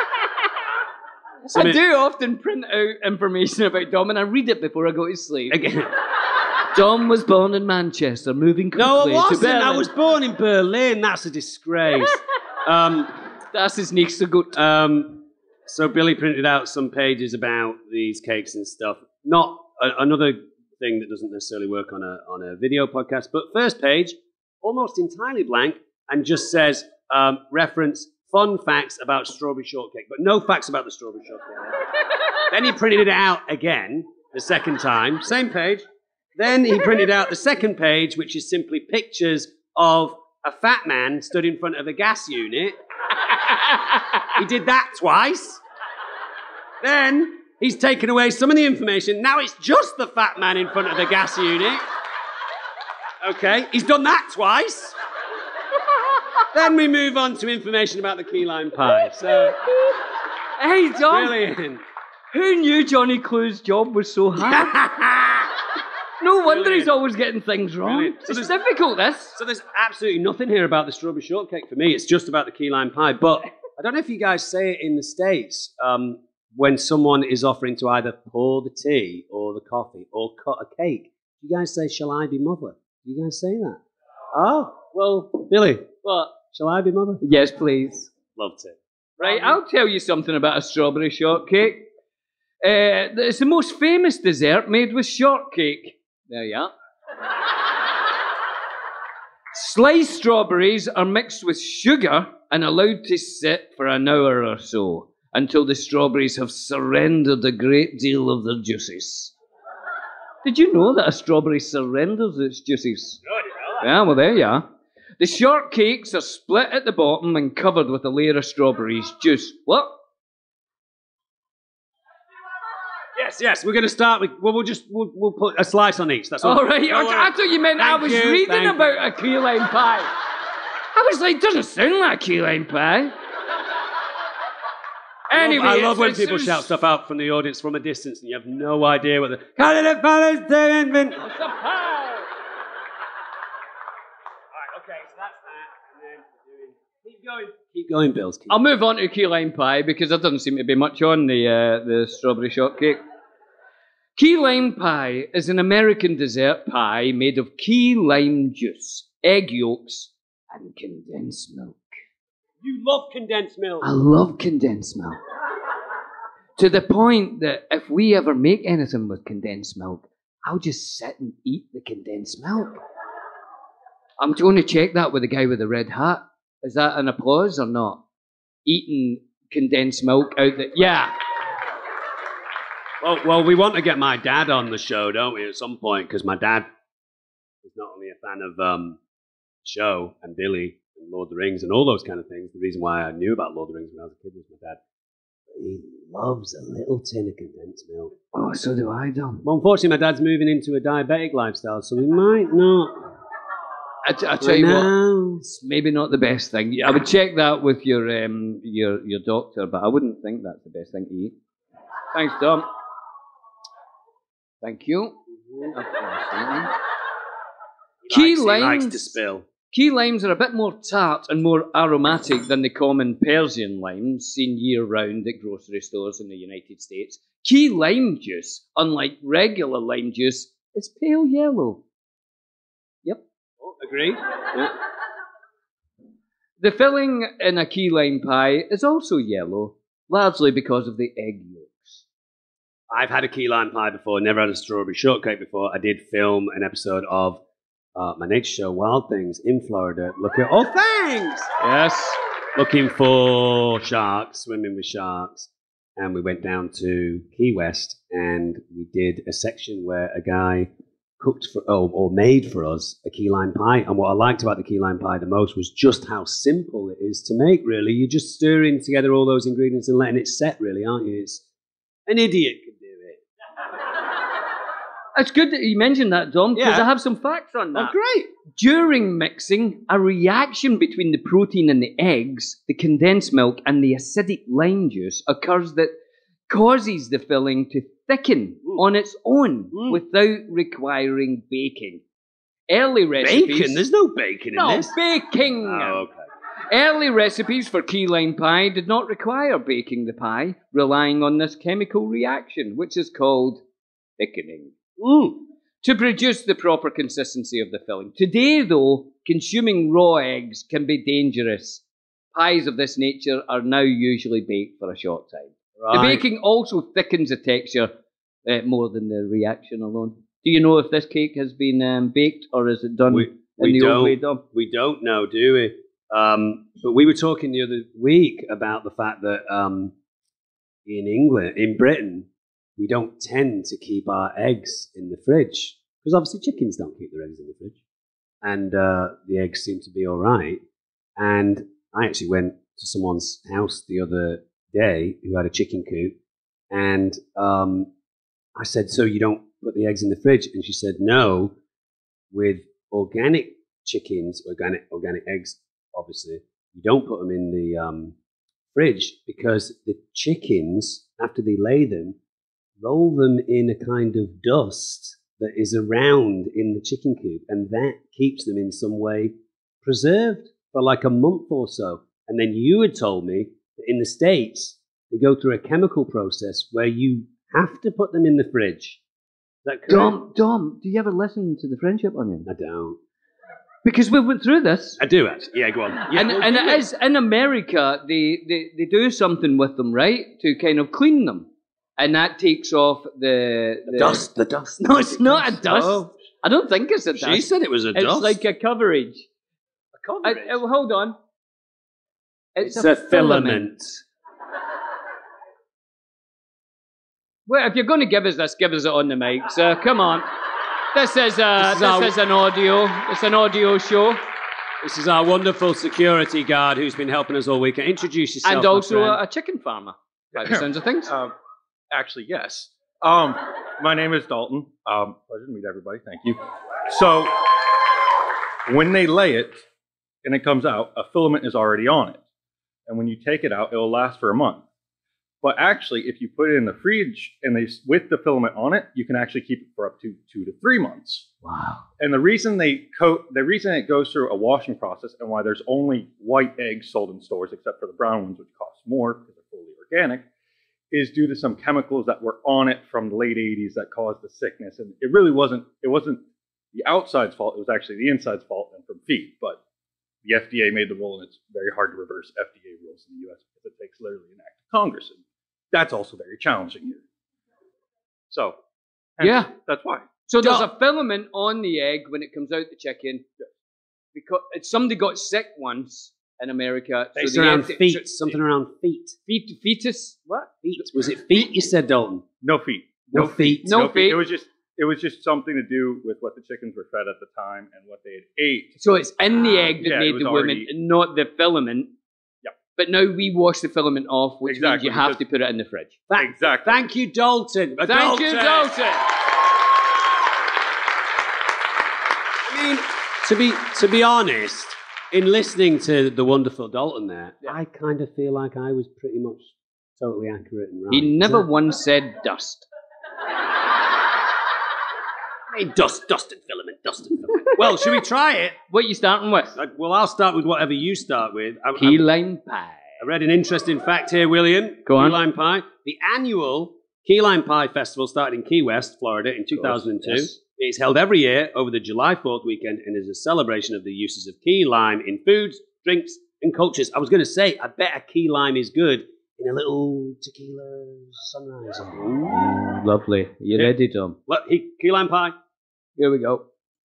S4: I do often print out information about Dom and I read it before I go to sleep.
S5: Again.
S4: Dom was born in Manchester, moving quickly
S5: No, I
S4: to
S5: wasn't.
S4: Berlin.
S5: I was born in Berlin. That's a disgrace.
S4: Das ist nicht so gut.
S5: So Billy printed out some pages about these cakes and stuff. Not another thing that doesn't necessarily work on a video podcast, but first page, almost entirely blank, and just says reference fun facts about strawberry shortcake, but no facts about the strawberry shortcake. Then he printed it out again the second time, same page. Then he printed out the second page, which is simply pictures of a fat man stood in front of a gas unit. He did that twice.
S10: Then he's taken away some of the information. Now it's just the fat man in front of the gas unit. Okay, he's done that twice. Then we move on to information about the key lime pie. So,
S4: Hey, Dom.
S10: brilliant.
S4: Who knew Johnny Clue's job was so hard? No wonder he's always getting things wrong.
S10: Brilliant. So
S4: It's
S10: there's-
S4: difficult, this.
S10: So there's absolutely nothing here about the strawberry shortcake for me. It's just about the key lime pie. But I don't know if you guys say it in the States when someone is offering to either pour the tea or the coffee or cut a cake. You guys say, "Shall I be mother?" Do you guys say that? Oh, well, Billy,
S4: What?
S10: shall I be mother?
S4: Yes, please.
S10: Love to.
S4: Right, I'll tell you something about a strawberry shortcake. It's the most famous dessert made with shortcake. There you are. Sliced strawberries are mixed with sugar and allowed to sit for an hour or so until the strawberries have surrendered a great deal of their juices. Did you know that a strawberry surrenders its juices?
S10: No, I didn't know that.
S4: Yeah, well, there you are. The shortcakes are split at the bottom and covered with a layer of strawberries juice. What?
S10: Yes, we're going to start with, well, we'll put a slice on each. That's all.
S4: All right, I thought you meant I
S10: Thank
S4: was
S10: you,
S4: reading
S10: thank
S4: about a key lime pie. I was like, doesn't sound like key lime pie. Anyway,
S10: I love when
S4: it's-
S10: people
S4: it's-
S10: shout stuff out from the audience from a distance and you have no idea what the... Right, okay, so that's that, and then keep going. Keep going, Bills.
S4: I'll move on to key lime pie because there doesn't seem to be much on the strawberry shortcake. Key lime pie is an American dessert pie made of key lime juice, egg yolks, and condensed milk.
S10: You love condensed milk.
S4: I love condensed milk. To the point that if we ever make anything with condensed milk, I'll just sit and eat the condensed milk. I'm going to check that with the guy with the red hat. Is that an applause or not? Eating condensed milk out the... Yeah.
S10: Well, we want to get my dad on the show, don't we, at some point? Because my dad is not only a fan of show and Billy and Lord of the Rings and all those kind of things. The reason why I knew about Lord of the Rings when I was a kid was my dad. He loves a little tin of condensed milk.
S4: Oh, so do I, Dom.
S10: Well, unfortunately, my dad's moving into a diabetic lifestyle, so we might not.
S4: I tell you what, it's maybe not the best thing. I would check that with your doctor, but I wouldn't think that's the best thing to eat. Thanks, Dom. Thank you. Key
S10: He likes
S4: limes.
S10: to spill.
S4: Key limes are a bit more tart and more aromatic than the common Persian limes seen year-round at grocery stores in the United States. Key lime juice, unlike regular lime juice, is pale yellow. Yep.
S10: Oh, agree?
S4: Yeah. The filling in a key lime pie is also yellow, largely because of the egg yolks.
S10: I've had a key lime pie before, never had a strawberry shortcake before. I did film an episode of my nature show, Wild Things, in Florida. Thanks!
S4: Yes.
S10: Looking for sharks, swimming with sharks. And we went down to Key West and we did a section where a guy cooked for, or made for us a key lime pie. And what I liked about the key lime pie the most was just how simple it is to make, really. You're just stirring together all those ingredients and letting it set, really, aren't you? It's, an idiot could do it.
S4: It's good that you mentioned that, Dom, because
S10: Yeah.
S4: I have some facts on that.
S10: Oh, great.
S4: During mixing, a reaction between the protein in the eggs, the condensed milk, and the acidic lime juice occurs that causes the filling to thicken on its own without requiring baking. Early recipes...
S10: Bacon? There's no bacon in this.
S4: Baking!
S10: Oh, okay.
S4: Early recipes for key lime pie did not require baking the pie, relying on this chemical reaction, which is called thickening, to produce the proper consistency of the filling. Today, though, consuming raw eggs can be dangerous. Pies of this nature are now usually baked for a short time.
S10: Right.
S4: The baking also thickens the texture more than the reaction alone. Do you know if this cake has been baked or is it done in the old way, Dom?
S10: We don't know, do we? But we were talking the other week about the fact that in England, in Britain, we don't tend to keep our eggs in the fridge because obviously chickens don't keep their eggs in the fridge, and the eggs seem to be all right. And I actually went to someone's house the other day who had a chicken coop, And I said, so you don't put the eggs in the fridge? And she said, no, with organic chickens, organic eggs, obviously, you don't put them in the fridge because the chickens, after they lay them, roll them in a kind of dust that is around in the chicken coop, and that keeps them in some way preserved for like a month or so. And then you had told me that in the States, they go through a chemical process where you have to put them in the fridge. Is that correct?
S4: Dom, do you ever listen to the Friendship Onion?
S10: I don't.
S4: Because we went through this.
S10: I do, actually. Yeah, go on. Yeah,
S4: and it is, in America, they do something with them, right? To kind of clean them. And that takes off the
S10: dust. The dust.
S4: No, it's not a dust.
S10: Oh.
S4: I don't think it's a dust.
S10: She said it was a dust.
S4: It's like a coverage.
S10: A coverage?
S4: Hold on.
S10: It's a filament.
S4: Well, if you're going to give us this, give us it on the mic, sir. Come on. This is an audio. It's an audio show.
S10: This is our wonderful security guard who's been helping us all weekend. Introduce yourself,
S4: and also
S10: my friend.
S4: a chicken farmer, by the sounds of things.
S11: Actually, yes. My name is Dalton. Pleasure to meet everybody. Thank you. So, when they lay it and it comes out, a filament is already on it. And when you take it out, it will last for a month. But actually, if you put it in the fridge and with the filament on it, you can actually keep it for up to 2 to 3 months.
S4: Wow.
S11: And the reason it goes through a washing process and why there's only white eggs sold in stores, except for the brown ones, which cost more because they're fully organic, is due to some chemicals that were on it from the late 80s that caused the sickness. And it wasn't the outside's fault, it was actually the inside's fault and from feed. But the FDA made the rule, and it's very hard to reverse FDA rules in the US because it takes literally an act of Congress. And that's also very challenging here. So,
S4: yeah,
S11: that's why.
S4: So there's a filament on the egg when it comes out the chicken. Because somebody got sick once in America.
S10: It's
S4: so
S10: around feet. Something around feet.
S4: Fetus? What?
S10: Feet. Was it feet you said, Dalton?
S11: No feet.
S10: No feet.
S4: No feet.
S11: It was just something to do with what the chickens were fed at the time and what they had ate.
S4: So it's in the egg that made the
S11: already...
S4: women, not the filament.
S11: Yep.
S4: But now we wash the filament off, which means you have to put it in the fridge.
S11: Exactly.
S10: Thank you, Dalton.
S4: Thank you, Dalton.
S10: I mean, to be honest, in listening to the wonderful Dalton there, I kind of feel like I was pretty much totally accurate and right.
S4: He never once said dust.
S10: I mean, dust and filament. Well, should we try it?
S4: What are you starting with?
S10: Well, I'll start with whatever you start with.
S4: Key lime pie.
S10: I read an interesting fact here, William.
S4: Go on.
S10: Key lime pie. The annual Key Lime Pie Festival started in Key West, Florida in 2002.
S4: Yes.
S10: It's held every year over the July 4th weekend and is a celebration of the uses of key lime in foods, drinks, and cultures. I was going to say, I bet a key lime is good in a little tequila sunrise.
S4: Ooh, lovely. Are you ready, Tom?
S10: What? Key lime pie?
S4: Here we go.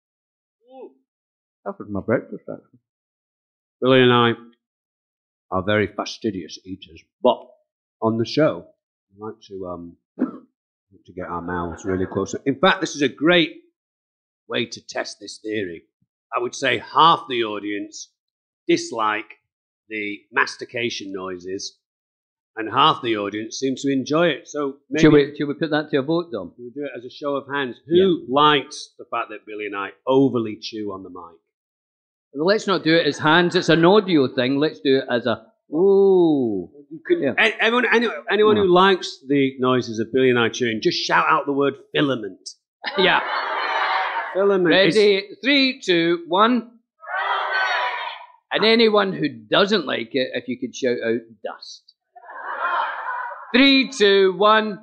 S4: That was my breakfast, actually.
S10: Billy and I are very fastidious eaters, but on the show, we like to get our mouths really close. In fact, this is a great way to test this theory. I would say half the audience dislike the mastication noises, and half the audience seem to enjoy it. So maybe
S4: should we put that to a vote, Dom?
S10: We'll do it as a show of hands. Who likes the fact that Billy and I overly chew on the mic?
S4: Well, let's not do it as hands. It's an audio thing. Let's do it as a ooh.
S10: Anyone who likes the noises of Billy and I chewing, just shout out the word filament.
S4: Yeah.
S10: Filament.
S4: Ready? 3, 2, 1. And anyone who doesn't like it, if you could shout out dust. 3, 2, 1.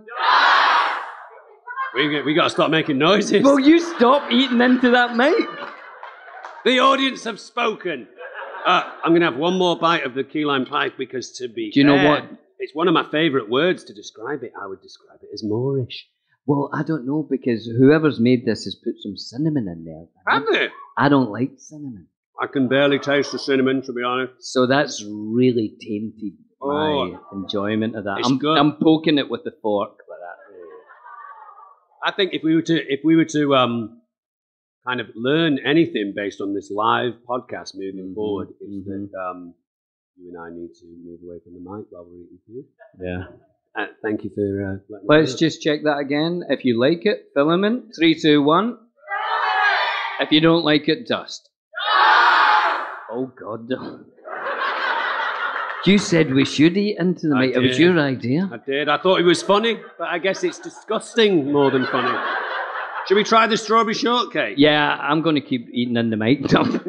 S10: We got to stop making noises.
S4: Will you stop eating into that mic?
S10: The audience have spoken. I'm going to have one more bite of the key lime pie because, to be fair,
S4: you know what?
S10: It's one of my favourite words to describe it. I would describe it as Moorish.
S4: Well, I don't know, because whoever's made this has put some cinnamon in there.
S10: Have they?
S4: I don't like cinnamon.
S10: I can barely taste the cinnamon, to be honest.
S4: So that's really tainted my enjoyment of that.
S10: It's good.
S4: I'm poking it with the fork like that.
S10: I think if we were to kind of learn anything based on this live podcast moving forward, it's that you and I need to move away from the mic while we're eating food.
S4: Yeah.
S10: Thank you for letting me
S4: Let's
S10: know.
S4: just check that again. If you like it, filament. 3, 2, 1. If you don't like it, dust. Oh, God. You said we should eat into the mic. It was your idea.
S10: I did. I thought it was funny, but I guess it's disgusting more than funny. Should we try the strawberry shortcake?
S4: Yeah, I'm going to keep eating in the mic, Tom.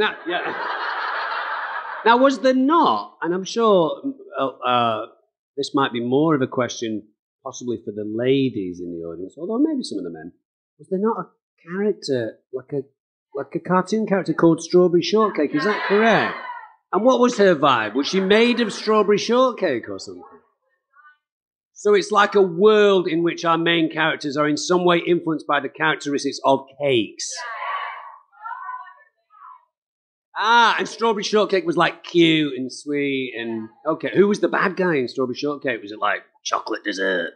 S10: Now, was there not, and I'm sure this might be more of a question possibly for the ladies in the audience, although maybe some of the men, was there not a character, like a cartoon character called Strawberry Shortcake? Is that correct? And what was her vibe? Was she made of strawberry shortcake or something? So it's like a world in which our main characters are in some way influenced by the characteristics of cakes. And Strawberry Shortcake was like cute and sweet and... Okay, who was the bad guy in Strawberry Shortcake? Was it like chocolate dessert?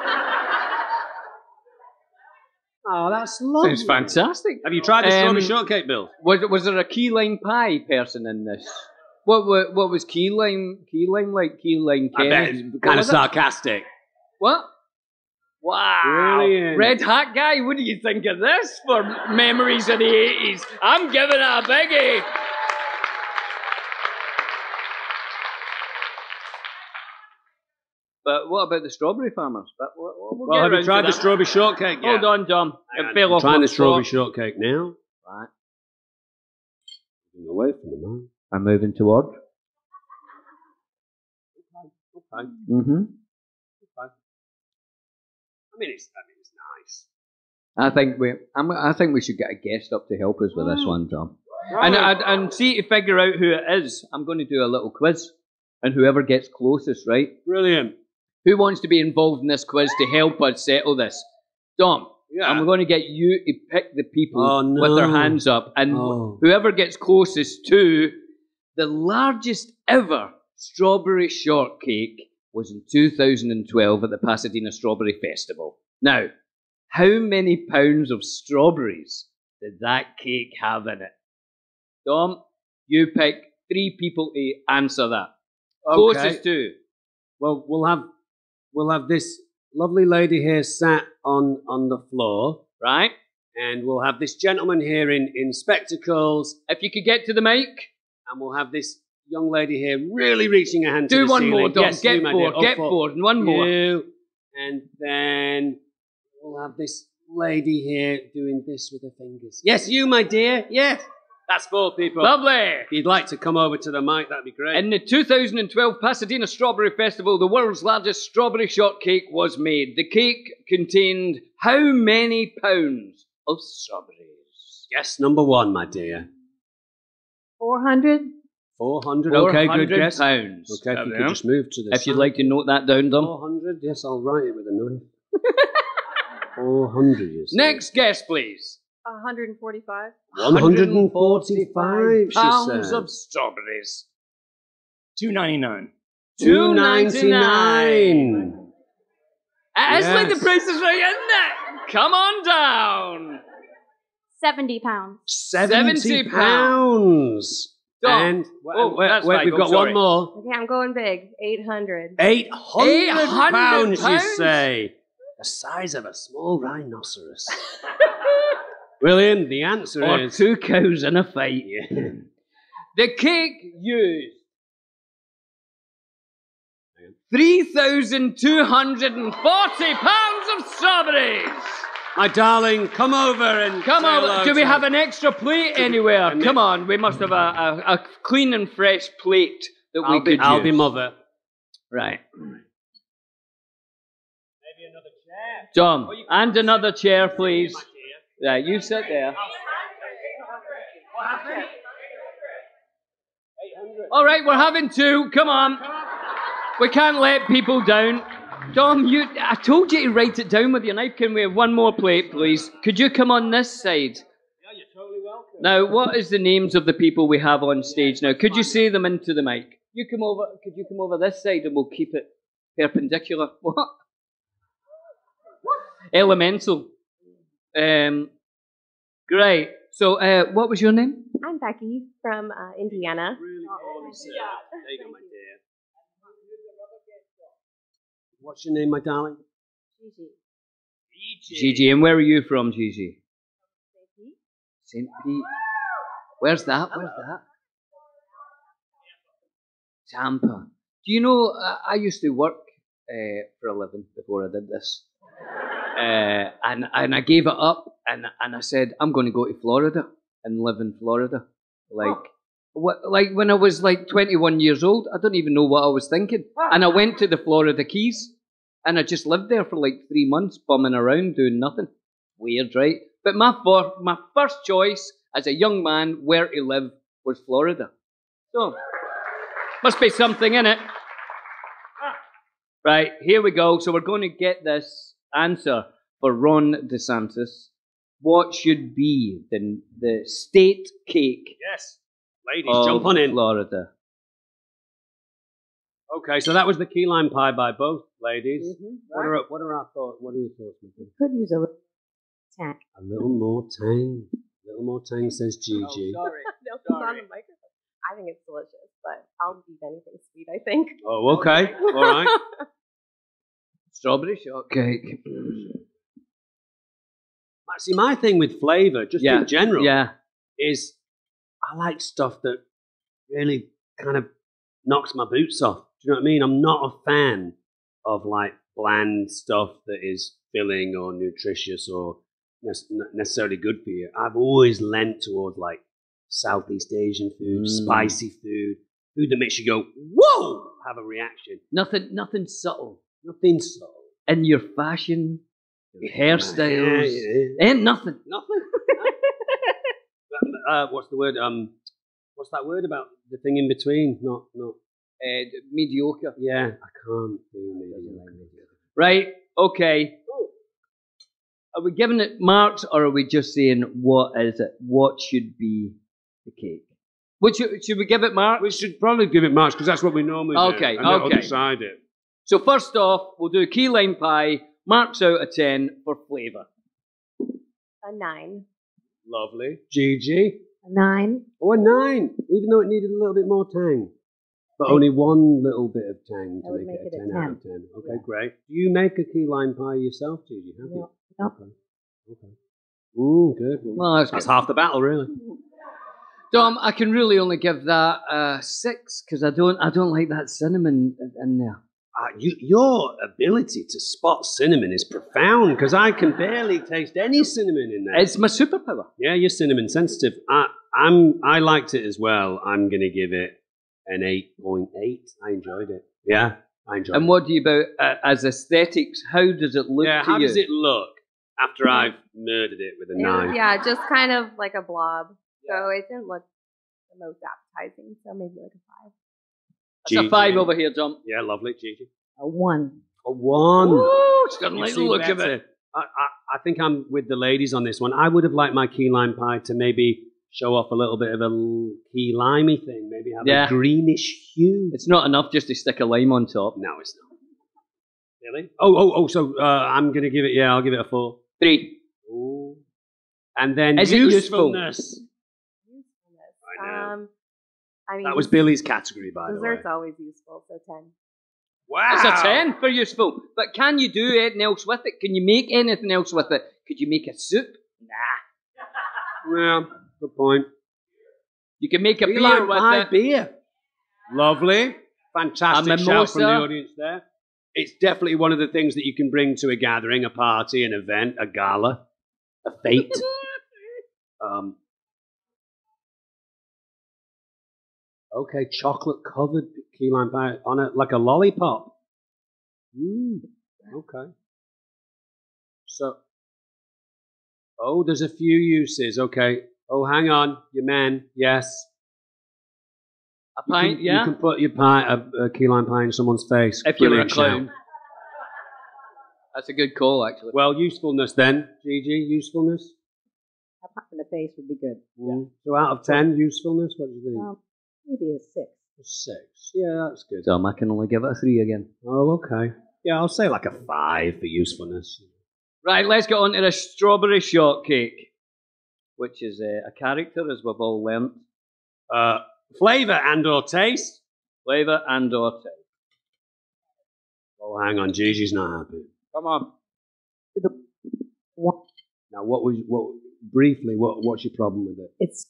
S10: Oh, that's lovely.
S4: Sounds fantastic.
S10: Have you tried the Strawberry Shortcake, Bill?
S4: Was there a key lime pie person in this? What was key lime like? Key lime Kenny?
S10: I bet it's kind of sarcastic.
S4: What? Wow.
S10: Brilliant.
S4: Red Hat guy, what do you think of this for memories of the 80s? I'm giving it a biggie. But what about the strawberry farmers? But
S10: Well, have you tried the Strawberry Shortcake yet?
S4: Hold on, Tom. It fell off.
S10: Trying the Strawberry Shortcake now.
S4: Right.
S10: Moving away from the man.
S4: I'm moving toward.
S10: Okay.
S4: Mm-hmm.
S10: Okay. I mean, it's nice.
S4: I think we should get a guest up to help us with this one, Tom.
S10: Right.
S4: And see to figure out who it is. I'm going to do a little quiz, and whoever gets closest, right?
S10: Brilliant.
S4: Who wants to be involved in this quiz to help us settle this? Dom.
S10: Yeah.
S4: I'm going to get you to pick the people with their hands up, and whoever gets closest to the largest ever strawberry shortcake was in 2012 at the Pasadena Strawberry Festival. Now, how many pounds of strawberries did that cake have in it? Dom, you pick 3 people to answer that.
S10: Okay.
S4: Closest to.
S10: Well, we'll have this lovely lady here sat on the floor.
S4: Right.
S10: And we'll have this gentleman here in spectacles.
S4: If you could get to the mic.
S10: And we'll have this young lady here really reaching her hand to
S4: Do
S10: the
S4: one
S10: ceiling.
S4: more, Dom.
S10: Yes,
S4: Get
S10: you, my
S4: forward.
S10: dear.
S4: Get forward. And one more.
S10: You. And then we'll have this lady here doing this with her fingers. Yes, you, my dear. Yes. That's 4 people.
S4: Lovely.
S10: If you'd like to come over to the mic, that'd be great.
S4: In the 2012 Pasadena Strawberry Festival, the world's largest strawberry shortcake was made. The cake contained how many pounds of strawberries?
S10: Guess number 1, my dear.
S12: 400.
S10: 400. Okay, good guess.
S4: Pounds.
S10: Okay, if you could just move to the
S4: If you'd like to note that down, Dom.
S10: 400. Yes, I'll write it with a knife. 400. You say.
S4: Next guess, please.
S12: 145.
S10: 145
S4: pounds of strawberries.
S13: $2.99.
S10: $2.99.
S4: It's like the price is right, isn't it? Come on down.
S12: 70 pounds.
S10: 70 pounds. And we've got one more.
S12: Okay, I'm going big. 800.
S10: 800 pounds, you say? The size of a small rhinoceros. William, the answer is...
S4: 2 cows in a fight. The cake used 3,240 pounds of strawberries.
S10: My darling, come over and...
S4: Come over. Do we have an extra plate anywhere? Come on, we must have a clean and fresh plate that we could use.
S10: I'll be mother.
S4: Right.
S10: Maybe another chair.
S4: John, and another chair, please. Yeah, you sit there.
S10: What happened?
S4: All right, we're having 2. Come on. We can't let people down. Dom, I told you to write it down with your knife. Can we have one more plate, please? Could you come on this side?
S10: Yeah, you're totally welcome.
S4: Now, what is the names of the people we have on stage now? Could you say them into the mic? Could you come over this side and we'll keep it perpendicular? What? Elemental. Great. So, what was your name?
S12: I'm Becky from Indiana.
S10: Really? There you go, my dear.
S5: What's your name, my darling?
S4: Gigi, and where are you from, Gigi? St. Pete. Where's that? Tampa. Do you know, I used to work for a living before I did this. And I gave it up, and I said, I'm going to go to Florida and live in Florida. Like when I was like 21 years old, I don't even know what I was thinking. And I went to the Florida Keys, and I just lived there for like 3 months, bumming around, doing nothing. Weird, right? But my first choice as a young man where to live was Florida. So, must be something in it. Right, here we go. So we're going to get this answer for Ron DeSantis. What should be the state cake?
S5: Yes. Ladies, jump on in.
S4: Florida.
S5: Okay, so that was the key lime pie by both ladies. Mm-hmm. What are our thoughts? What are your thoughts, Mickey?
S14: Could use a little tang.
S5: A little more tang. A little more tang, says Gigi.
S12: Oh, sorry. No, it's on the microphone. I think it's delicious, but I'll eat anything sweet, I think.
S5: Oh, okay. All right.
S4: Strawberry shortcake.
S5: See, my thing with flavour, just in general, is I like stuff that really kind of knocks my boots off. Do you know what I mean? I'm not a fan of like bland stuff that is filling or nutritious or necessarily good for you. I've always lent towards like Southeast Asian food, spicy food that makes you go, whoa, have a reaction.
S4: Nothing subtle.
S5: Nothing subtle.
S4: In your fashion, your hairstyles, ain't nothing.
S5: Nothing. What's the word? What's that word about the thing in between? Not
S4: mediocre.
S5: Yeah, I can't do mediocre.
S4: Right. Okay. Are we giving it marks, or are we just saying what is it? What should be the cake? Should we give it marks?
S5: We should probably give it marks because that's what we normally do.
S4: Okay.
S5: And that'll decide it.
S4: So first off, we'll do key lime pie. Marks out of 10 for flavour.
S12: A 9.
S5: Lovely. Gigi?
S14: A 9.
S5: Oh, a 9. Even though it needed a little bit more tang. But only one little bit of tang to make it a 10 out of 10. Okay, great. Do you make a key lime pie yourself, Gigi? Have you?
S14: No.
S5: Okay. Ooh, good.
S4: Well,
S5: that's half the battle, really.
S4: Dom, I can really only give that 6 because I don't like that cinnamon in there.
S5: Your ability to spot cinnamon is profound because I can barely taste any cinnamon in there.
S4: It's my superpower.
S5: Yeah, you're cinnamon sensitive. I liked it as well. I'm going to give it an 8.8. I enjoyed it. Yeah, I enjoyed it.
S4: And what do you about as aesthetics? How does it look to you?
S5: How does it look after I've murdered it with a knife?
S12: Yeah, just kind of like a blob. So it didn't look the most appetizing. So maybe like a 5.
S4: It's a 5 over here, Dom.
S5: Yeah, lovely, Gigi.
S14: A 1.
S5: A 1.
S4: Ooh, she doesn't like the look of it.
S5: I think I'm with the ladies on this one. I would have liked my key lime pie to maybe show off a little bit of a key limey thing. Maybe have a greenish hue.
S4: It's not enough just to stick a lime on top.
S5: No, it's not. Really? Oh, so I'm going to give it, I'll give it a 4.
S4: 3.
S5: Ooh. And then
S4: Is
S5: usefulness.
S12: I know. I mean,
S5: that was Billy's category, by the way.
S12: Dessert's always useful, so 10.
S5: Wow.
S4: It's a 10 for useful. But can you do anything else with it? Can you make anything else with it? Could you make a soup? Nah.
S5: Yeah, good point.
S4: You can make a beer with it.
S5: Beer. Lovely. Fantastic shout from the audience there. It's definitely one of the things that you can bring to a gathering, a party, an event, a gala, a fete. Okay, chocolate-covered key lime pie on it, like a lollipop. Okay. So, there's a few uses. Okay. Oh, hang on, your man. Yes.
S4: A pint,
S5: You can put your pie, a key lime pie in someone's face.
S4: If you're a
S5: Brilliant
S4: clown.
S5: shout.
S4: That's a good call, actually.
S5: Well, usefulness then, Gigi. Usefulness.
S14: A pop in the face would be good.
S5: Yeah. So out of 10, usefulness. What do you think?
S14: Maybe a 6.
S5: A 6. Yeah, that's good.
S4: Dom, I can only give it a 3 again.
S5: Oh, okay. Yeah, I'll say like a 5 for usefulness.
S4: Right, let's get on to the strawberry shortcake, which is a character, as we've all learnt.
S5: Flavour and or taste.
S4: Flavour and or taste.
S10: Oh, hang on, Gigi's not happy.
S4: Come on.
S14: One.
S10: Now, what's your problem with it?
S14: It's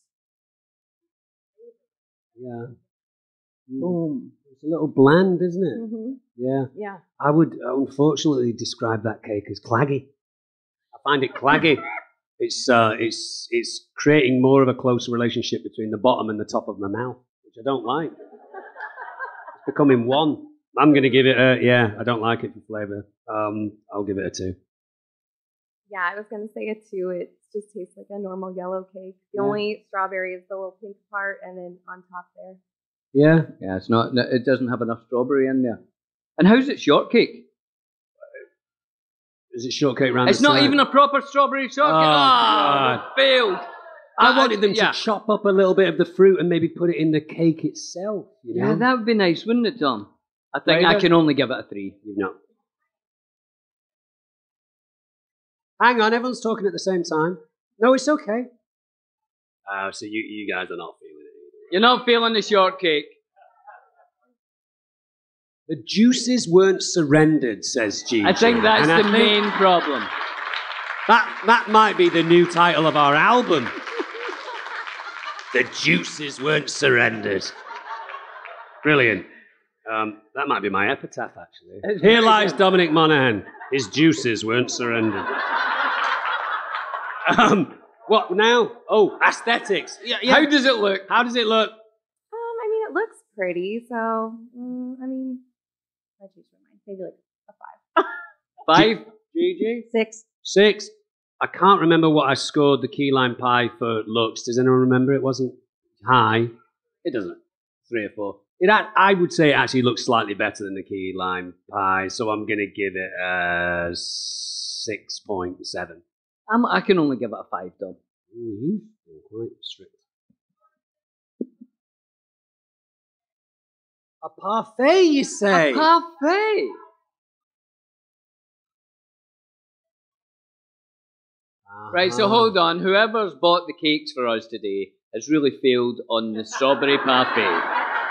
S10: Yeah.
S14: boom.
S10: It's a little bland, isn't it?
S14: Mm-hmm.
S10: Yeah.
S14: Yeah.
S10: I would unfortunately describe that cake as claggy. I find it claggy. It's creating more of a closer relationship between the bottom and the top of my mouth, which I don't like. It's becoming one. I'm going to give it I don't like it for flavour. I'll give it a 2.
S12: Yeah, I was going to say a 2. It just tastes like a normal yellow cake. The
S10: Yeah.
S12: only strawberry is the little pink part, and then on top there.
S10: Yeah.
S4: Yeah, it's not. It doesn't have enough strawberry in there. And how's it shortcake?
S10: Is it shortcake round
S4: It's
S10: the
S4: not
S10: side?
S4: even a proper strawberry shortcake.
S10: God.
S4: Failed.
S10: I wanted them
S4: yeah.
S10: to chop up a little bit of the fruit and maybe put it in the cake itself. You know?
S4: Yeah, that would be nice, wouldn't it, Tom? I think
S10: Right,
S4: I can only give it a 3.
S10: You've not. Hang on, everyone's talking at the same time. No, it's okay. So you guys are not feeling it either.
S4: You're not feeling the shortcake.
S10: The juices weren't surrendered, says Gigi.
S4: I think that's
S10: And I
S4: the
S10: think
S4: main problem.
S10: That might be the new title of our album. The juices weren't surrendered. Brilliant. That might be my epitaph, actually. Here lies Dominic Monaghan. His juices weren't surrendered. What now? Oh, aesthetics. Yeah.
S4: How does it look?
S10: How does it look?
S12: I mean, it looks pretty, so, I mean, I choose my mind. Maybe like a 5.
S4: 5? Gigi?
S14: 6.
S10: 6. I can't remember what I scored the key lime pie for looks. Does anyone remember? It wasn't high. It doesn't. 3 or 4. I would say it actually looks slightly better than the key lime pie, so I'm going to give it a 6.7.
S4: I can only give it a 5, Dom.
S10: You're quite strict. A parfait, you say?
S4: A parfait? Right, so hold on. Whoever's bought the cakes for us today has really failed on the strawberry parfait.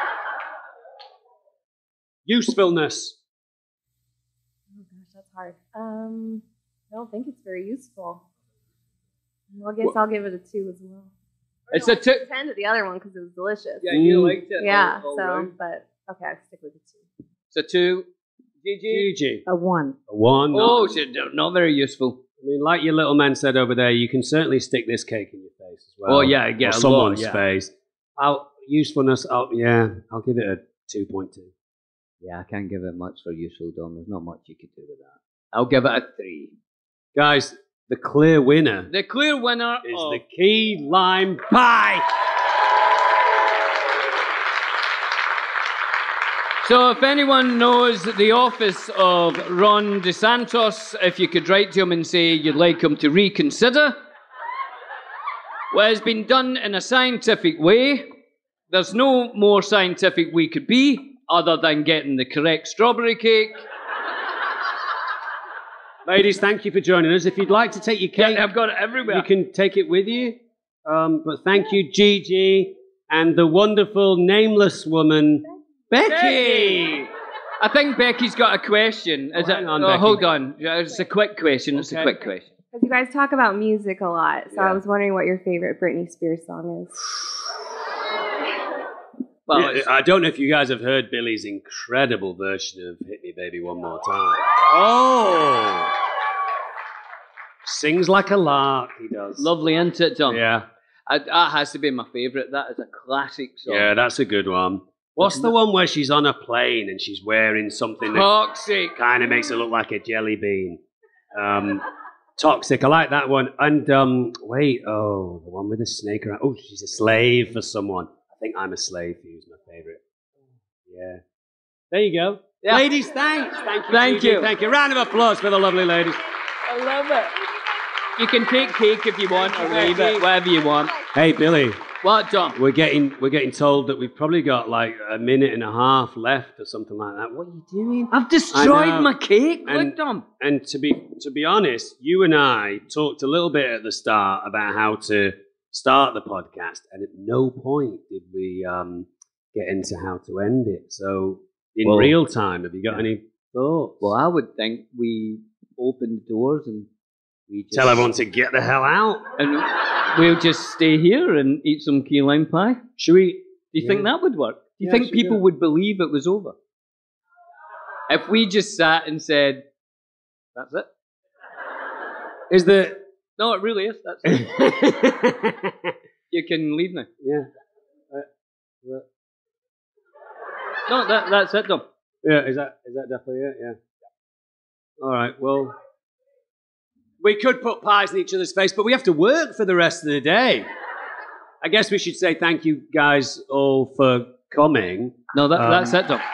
S10: Usefulness.
S12: Oh gosh, that's hard. I don't think it's very useful. Well, I guess I'll give it a 2 as well.
S4: It's a 2.
S12: 10 to the other one because it was delicious.
S4: Yeah, you liked it.
S12: Yeah,
S4: all
S12: so,
S4: round.
S12: but okay, I'll stick with the 2.
S4: It's a 2. Gigi?
S14: A 1.
S10: A 1.
S4: Oh, not very useful.
S10: I mean, like your little man said over there, you can certainly stick this cake in your face as well.
S4: Oh, yeah, I get
S10: or
S4: a
S10: someone's
S4: lot, yeah.
S10: face. Usefulness, I'll give it a 2.2.
S4: Yeah, I can't give it much for useful, Dom. There's not much you could do with that. I'll give it a 3.
S10: Guys, the clear winner
S4: The clear winner
S10: is
S4: of...
S10: the key lime pie.
S4: So if anyone knows the office of Ron DeSantos, if you could write to him and say you'd like him to reconsider what has been done in a scientific way. There's no more scientific we could be other than getting the correct strawberry cake.
S10: Ladies, thank you for joining us. If you'd like to take your cake,
S4: I've got it everywhere.
S10: you can take it with you. But thank you, Gigi, and the wonderful nameless woman, Becky.
S4: I think Becky's got a question.
S10: hang on, Becky.
S4: Hold on. It's a quick question. It's a
S10: Okay.
S4: quick question.
S12: Because you guys talk about music a lot, so
S10: Yeah.
S12: I was wondering what your favorite Britney Spears song is.
S4: Well,
S10: Yeah, I don't know if you guys have heard Billy's incredible version of Hit Me Baby One More Time. Oh! Sings like a lark, he does.
S4: lovely, isn't it, Tom?
S10: Yeah.
S4: That has to be my favourite. That is a classic song.
S10: Yeah, that's a good one. What's the one where she's on a plane and she's wearing something that
S4: Toxic.
S10: kind of makes her look like a jelly bean? Toxic, I like that one. And, the one with the snake around. Oh, she's a slave for someone. I think I'm a Slave for you is my favourite. Yeah. There you go.
S4: Yeah.
S10: Ladies, thanks. Thank you.
S4: Thank
S10: Gigi.
S4: you.
S10: Thank you. Round of applause for the lovely ladies.
S4: I love it. You can take cake if you want or leave it, whatever you want.
S10: Hey, Billy.
S4: What, Tom?
S10: We're getting told that we've probably got like a minute and a half left or something like that. What are you doing?
S4: I've
S10: I
S4: destroyed
S10: know.
S4: my cake.
S10: And-
S4: Look, Tom.
S10: And to be honest, you and I talked a little bit at the start about how to start the podcast, and at no point did we get into how to end it. So in
S4: Well,
S10: real time, have you got any
S4: Oh, well, I would think we open the doors and we just...
S5: Tell everyone to get the hell out.
S4: And we'll just stay here and eat some key lime pie.
S5: Should we...
S4: Do you think that would work? Do you think people would believe it was over? If we just sat and said, that's it.
S5: Is the...
S4: No, it really is. That's it. You can leave now.
S5: Yeah.
S4: No, that's it, Dom.
S5: Yeah, is that definitely it? Yeah. All right, well... We could put pies in each other's face, but we have to work for the rest of the day. I guess we should say thank you guys all for coming.
S4: No, that's it, Dom.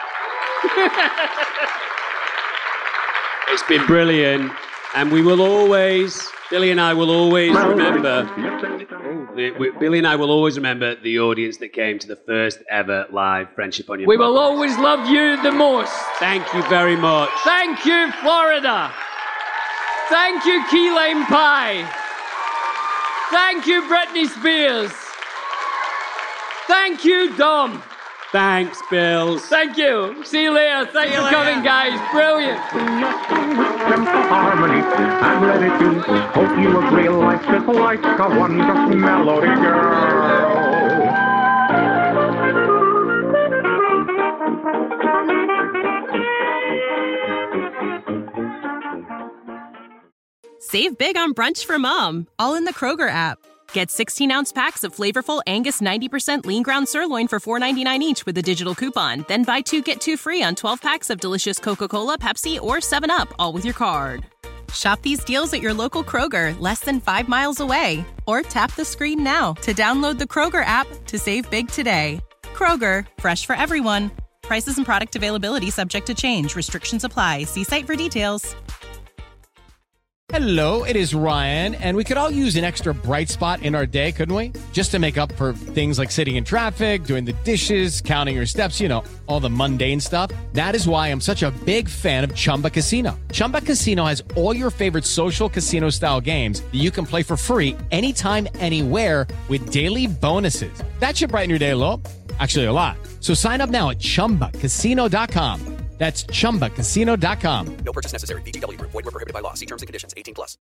S5: It's been brilliant, and we will always... Billy and I will always remember... Billy and I will always remember the audience that came to the first ever live Friendship Onion.
S4: We will always love you the most.
S5: Thank you very much.
S4: Thank you, Florida. Thank you, Key Lime Pie. Thank you, Britney Spears. Thank you, Dom.
S5: Thanks, Bill.
S4: Thank you. See you later. Thanks for coming, guys. Brilliant.
S6: Harmony, I'm ready to hope you agree. Life is like a wondrous melody, girl.
S7: Save big on brunch for mom, all in the Kroger app. Get 16-ounce packs of flavorful Angus 90% lean ground sirloin for $4.99 each with a digital coupon. Then buy 2, get 2 free on 12 packs of delicious Coca-Cola, Pepsi, or 7-Up, all with your card. Shop these deals at your local Kroger, less than 5 miles away. Or tap the screen now to download the Kroger app to save big today. Kroger, fresh for everyone. Prices and product availability subject to change. Restrictions apply. See site for details.
S8: Hello, it is Ryan, and we could all use an extra bright spot in our day, couldn't we? Just to make up for things like sitting in traffic, doing the dishes, counting your steps, you know, all the mundane stuff. That is why I'm such a big fan of Chumba Casino. Chumba Casino has all your favorite social casino-style games that you can play for free anytime, anywhere with daily bonuses. That should brighten your day a little. Actually, a lot. So sign up now at ChumbaCasino.com. That's ChumbaCasino.com.
S2: No purchase necessary. VGW Group. Void where prohibited by law. See terms and conditions. 18+.